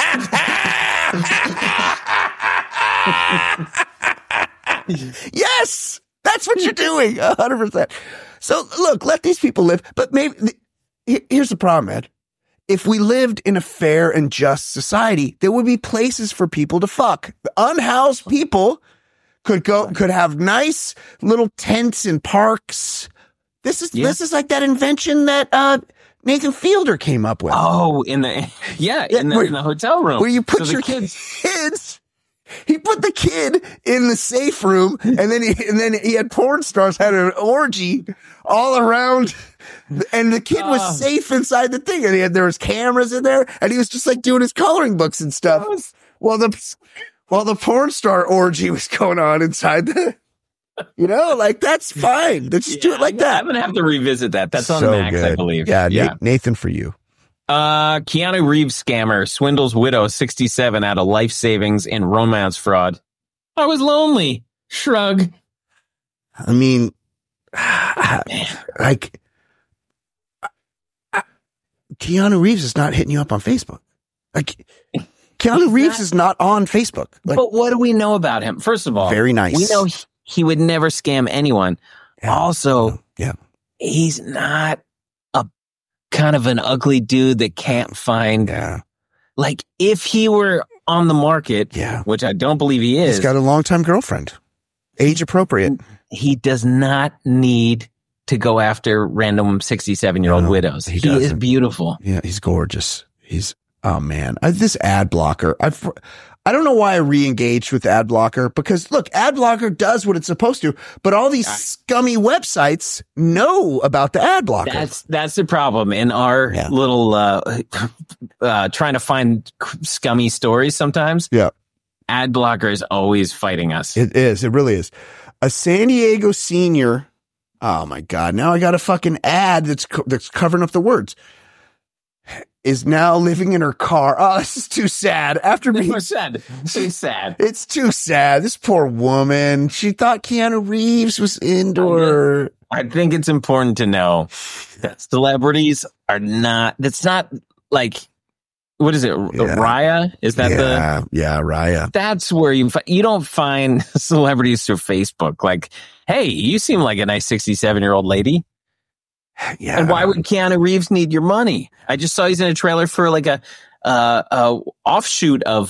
And you're like, yes, that's what you're doing. 100%. So look, let these people live. But maybe here's the problem, Ed. If we lived in a fair and just society, there would be places for people to fuck. The unhoused people could have nice little tents in parks. This is like that invention that Nathan Fielder came up with. Oh, in the hotel room where you put your kids. He put the kid in the safe room, and then he had porn stars had an orgy all around, and the kid was safe inside the thing, and there was cameras in there, and he was just like doing his coloring books and stuff while the porn star orgy was going on inside the. Like that's fine. Let's just do it like that. I'm gonna have to revisit that. That's on so Max, good. I believe. Yeah. Nathan, for you. Keanu Reeves scammer swindles widow 67 out of life savings in romance fraud. I was Shrug. I mean, like, Keanu Reeves is not hitting you up on Facebook. Like, Keanu Reeves is not on Facebook. Like, but what do we know about him? First of all, very nice. We know he would never scam anyone. Yeah. Also, he's not a kind of an ugly dude that can't find. Yeah. Like, if he were on the market, which I don't believe he is. He's got a longtime girlfriend. Age appropriate. He does not need to go after random 67-year-old widows. He is beautiful. Yeah, he's gorgeous. Oh man, this ad blocker. I don't know why I re-engaged with ad blocker, because look, ad blocker does what it's supposed to, but all these scummy websites know about the ad blocker. That's the problem in our little trying to find scummy stories sometimes. Yeah. Ad blocker is always fighting us. It is. It really is. A San Diego senior. Oh my God. Now I got a fucking ad that's covering up the words. Is now living in her car. Oh, this is too sad. After being sad. Too sad. It's too sad. This poor woman. She thought Keanu Reeves was into her. I think it's important to know that celebrities are not, that's not like, what is it? Raya? Is that Yeah, Raya. That's where you don't find celebrities through Facebook. Like, hey, you seem like a nice 67-year-old lady. Yeah. And why would Keanu Reeves need your money? I just saw he's in a trailer for like a offshoot of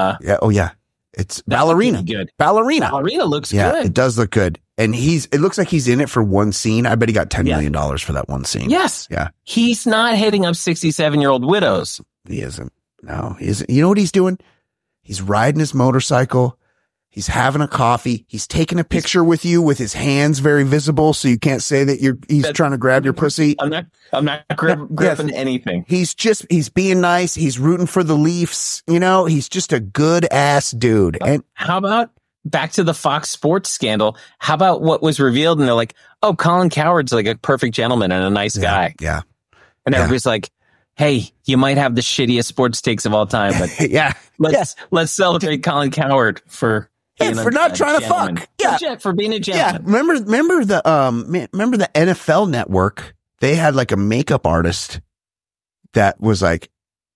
It's Ballerina. Good. Ballerina looks good. Yeah, it does look good. And it looks like he's in it for one scene. I bet he got $10 million for that one scene. Yes. Yeah. He's not hitting up 67-year-old widows. He isn't. No, he isn't. You know what he's doing? He's riding his motorcycle. He's having a coffee. He's taking a picture with you with his hands very visible, so you can't say that he's trying to grab your pussy. I'm not grabbing anything. He's being nice. He's rooting for the Leafs. He's just a good ass dude. And how about back to the Fox Sports scandal? How about what was revealed? And they're like, oh, Colin Cowherd's like a perfect gentleman and a nice guy. Yeah. And everybody's like, hey, you might have the shittiest sports takes of all time, but let's celebrate Colin Cowherd for not trying to fuck. Yeah, for being a gentleman. Yeah, remember the NFL Network? They had like a makeup artist that was like,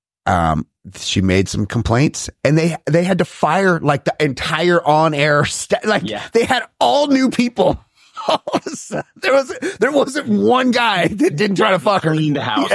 she made some complaints, and they had to fire like the entire on-air they had all new people. There wasn't one guy that didn't try to fuck her. Clean the house.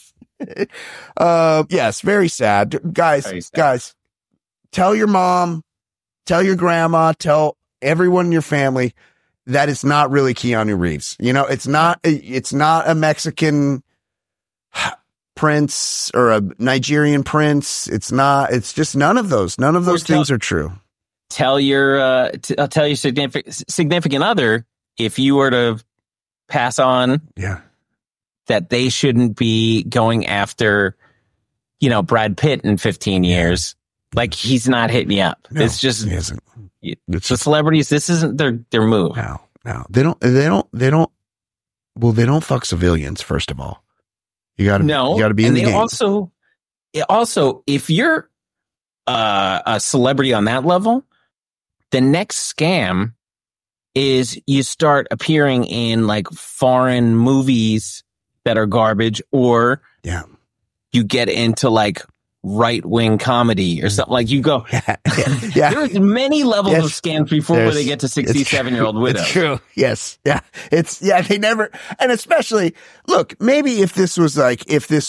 Yes. Yes, very sad. Guys, tell your mom. Tell your grandma, tell everyone in your family that it's not really Keanu Reeves. You know, it's not a Mexican prince or a Nigerian prince. It's just none of those. None of those things are true. Tell your significant other, if you were to pass on, that they shouldn't be going after, Brad Pitt in 15 years. Like, he's not hitting you up. No, it's just, he isn't. It's the celebrities. This isn't their move. No, they don't. Well, they don't fuck civilians. First of all, you got to be in the game. Also, if you're a celebrity on that level, the next scam is you start appearing in like foreign movies that are garbage, or you get into like right-wing comedy or something. Like, you go, there's many levels of scams before they get to 67-year-old widows. It's true. Yes. Yeah. They never, and especially, look, maybe if this was like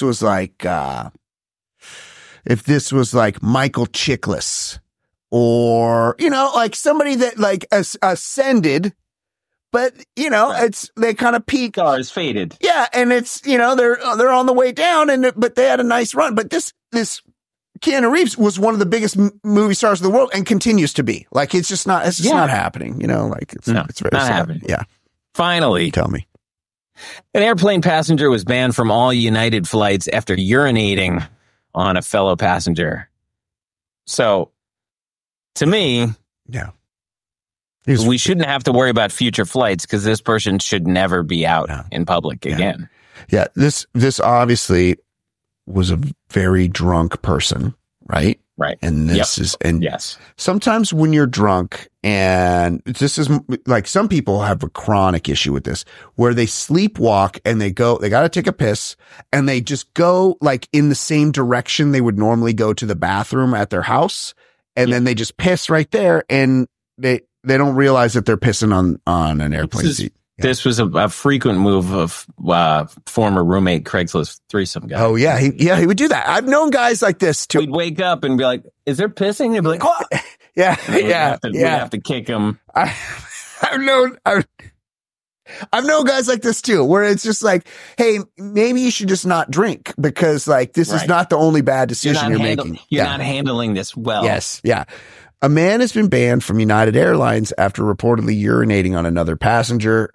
Michael Chiklis, or, like somebody that like ascended, but they kind of peak. Stars faded. Yeah. And it's, they're on the way down, but they had a nice run. But this Keanu Reeves was one of the biggest movie stars of the world and continues to be. Like, it's just not happening, it's very not sad. happening. Yeah. Finally. Tell me. An airplane passenger was banned from all United flights after urinating on a fellow passenger. So, to me, we shouldn't have to worry about future flights, because this person should never be out in public again. Yeah, this obviously was a very drunk person, right? Right. And yes. Sometimes when you're drunk, and this is like, some people have a chronic issue with this, where they sleepwalk and they got to take a piss, and they just go like in the same direction they would normally go to the bathroom at their house. And then they just piss right there, and they don't realize that they're pissing on an airplane seat. This was a frequent move of former roommate Craigslist threesome guy. Oh yeah, he would do that. I've known guys like this too. We'd wake up and be like, "Is there pissing?" They'd be like, "What?" We'd have to kick him. I've known guys like this too, where it's just like, hey, maybe you should just not drink, because like this is not the only bad decision you're making. You're not handling this well. Yes. Yeah. A man has been banned from United Airlines after reportedly urinating on another passenger.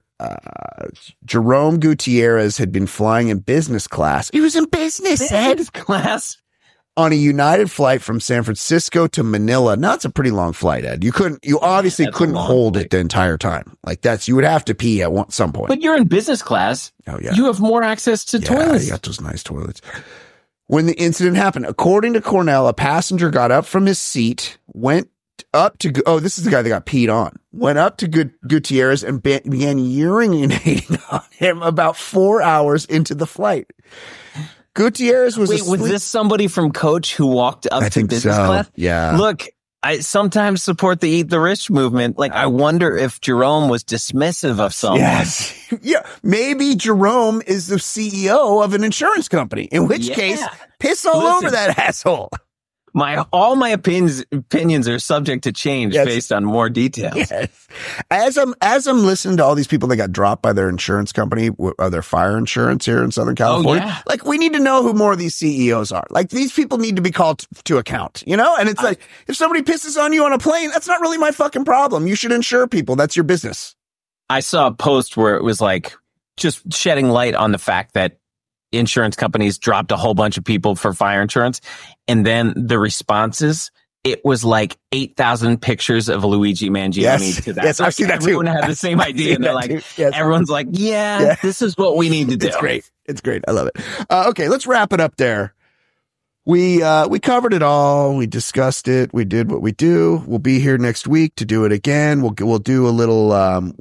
Jerome Gutierrez had been flying in business class. He was in business class on a United flight from San Francisco to Manila. Now, it's a pretty long flight, Ed. You obviously couldn't hold it the entire time. Like, you would have to pee at some point. But you're in business class. Oh yeah. You have more access to toilets. You got those nice toilets. When the incident happened, according to Cornell, a passenger got up from his seat, went up to, this is the guy that got peed on, went up to Gutierrez and began urinating on him about 4 hours into the flight. Gutierrez was was this somebody from Coach who walked up to business class? Yeah. Look, I sometimes support the Eat the Rich movement. Like, I wonder if Jerome was dismissive of someone. Yes. Yeah. Maybe Jerome is the CEO of an insurance company, in which case, piss all over that asshole. All my opinions are subject to change based on more details. Yes. As I'm listening to all these people that got dropped by their insurance company, or their fire insurance here in Southern California, like, we need to know who more of these CEOs are. Like, these people need to be called to account, And it's like, if somebody pisses on you on a plane, that's not really my fucking problem. You should insure people. That's your business. I saw a post where it was like, just shedding light on the fact that insurance companies dropped a whole bunch of people for fire insurance. And then the responses, it was like 8,000 pictures of Luigi Mangione to that. Yes, I've seen that too. Everyone had the same idea. And they're like, everyone's like, this is what we need to do. It's great. It's great. I love it. Okay, let's wrap it up there. We covered it all. We discussed it. We did what we do. We'll be here next week to do it again. We'll do a little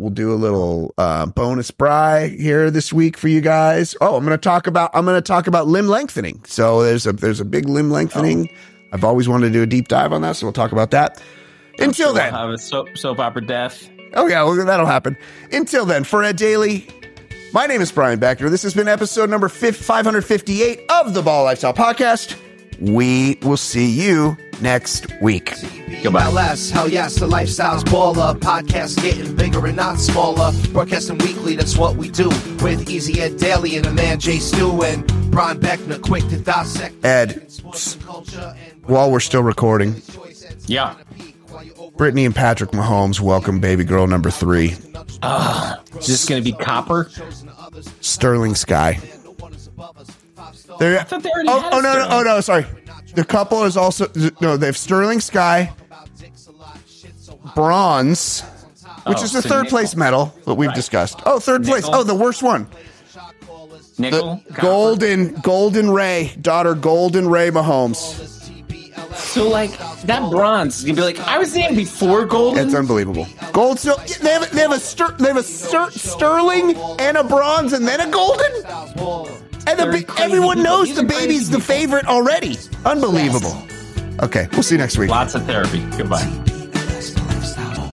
bonus bri here this week for you guys. Oh, I'm going to talk about limb lengthening. So there's a big limb lengthening. I've always wanted to do a deep dive on that, so we'll talk about that. Until then, we'll have a soap opera death. Oh yeah, well, that'll happen. Until then, for Ed Daly, my name is Brian Beckner. This has been episode number 558 of the Ball Lifestyle Podcast. We will see you next week. Goodbye. LS, hell yes, the lifestyle's baller. Podcast getting bigger and not smaller. Broadcasting weekly, that's what we do. With Easy Ed Daily and a man Jay Stu and Brian Beckner, quick to dissect. Ed, while we're still recording, Yeah. Brittany and Patrick Mahomes welcome baby girl number 3. Is this going to be Copper? Sterling Sky. I thought they already had Sterling. No, sorry. The couple is also, no, they have Sterling Sky, bronze, which is the so third nickel. place medal that we've discussed. Oh, third place. Nickel. Oh, the worst one. Nickel? The Golden Ray, daughter Golden Ray Mahomes. So, like, that bronze is going to be like, I was there before Golden? It's unbelievable. Gold, still, they have a Sterling and a bronze and then a Golden? And everyone knows the baby's the favorite already. Unbelievable. Okay, we'll see you next week. Lots of therapy. Goodbye.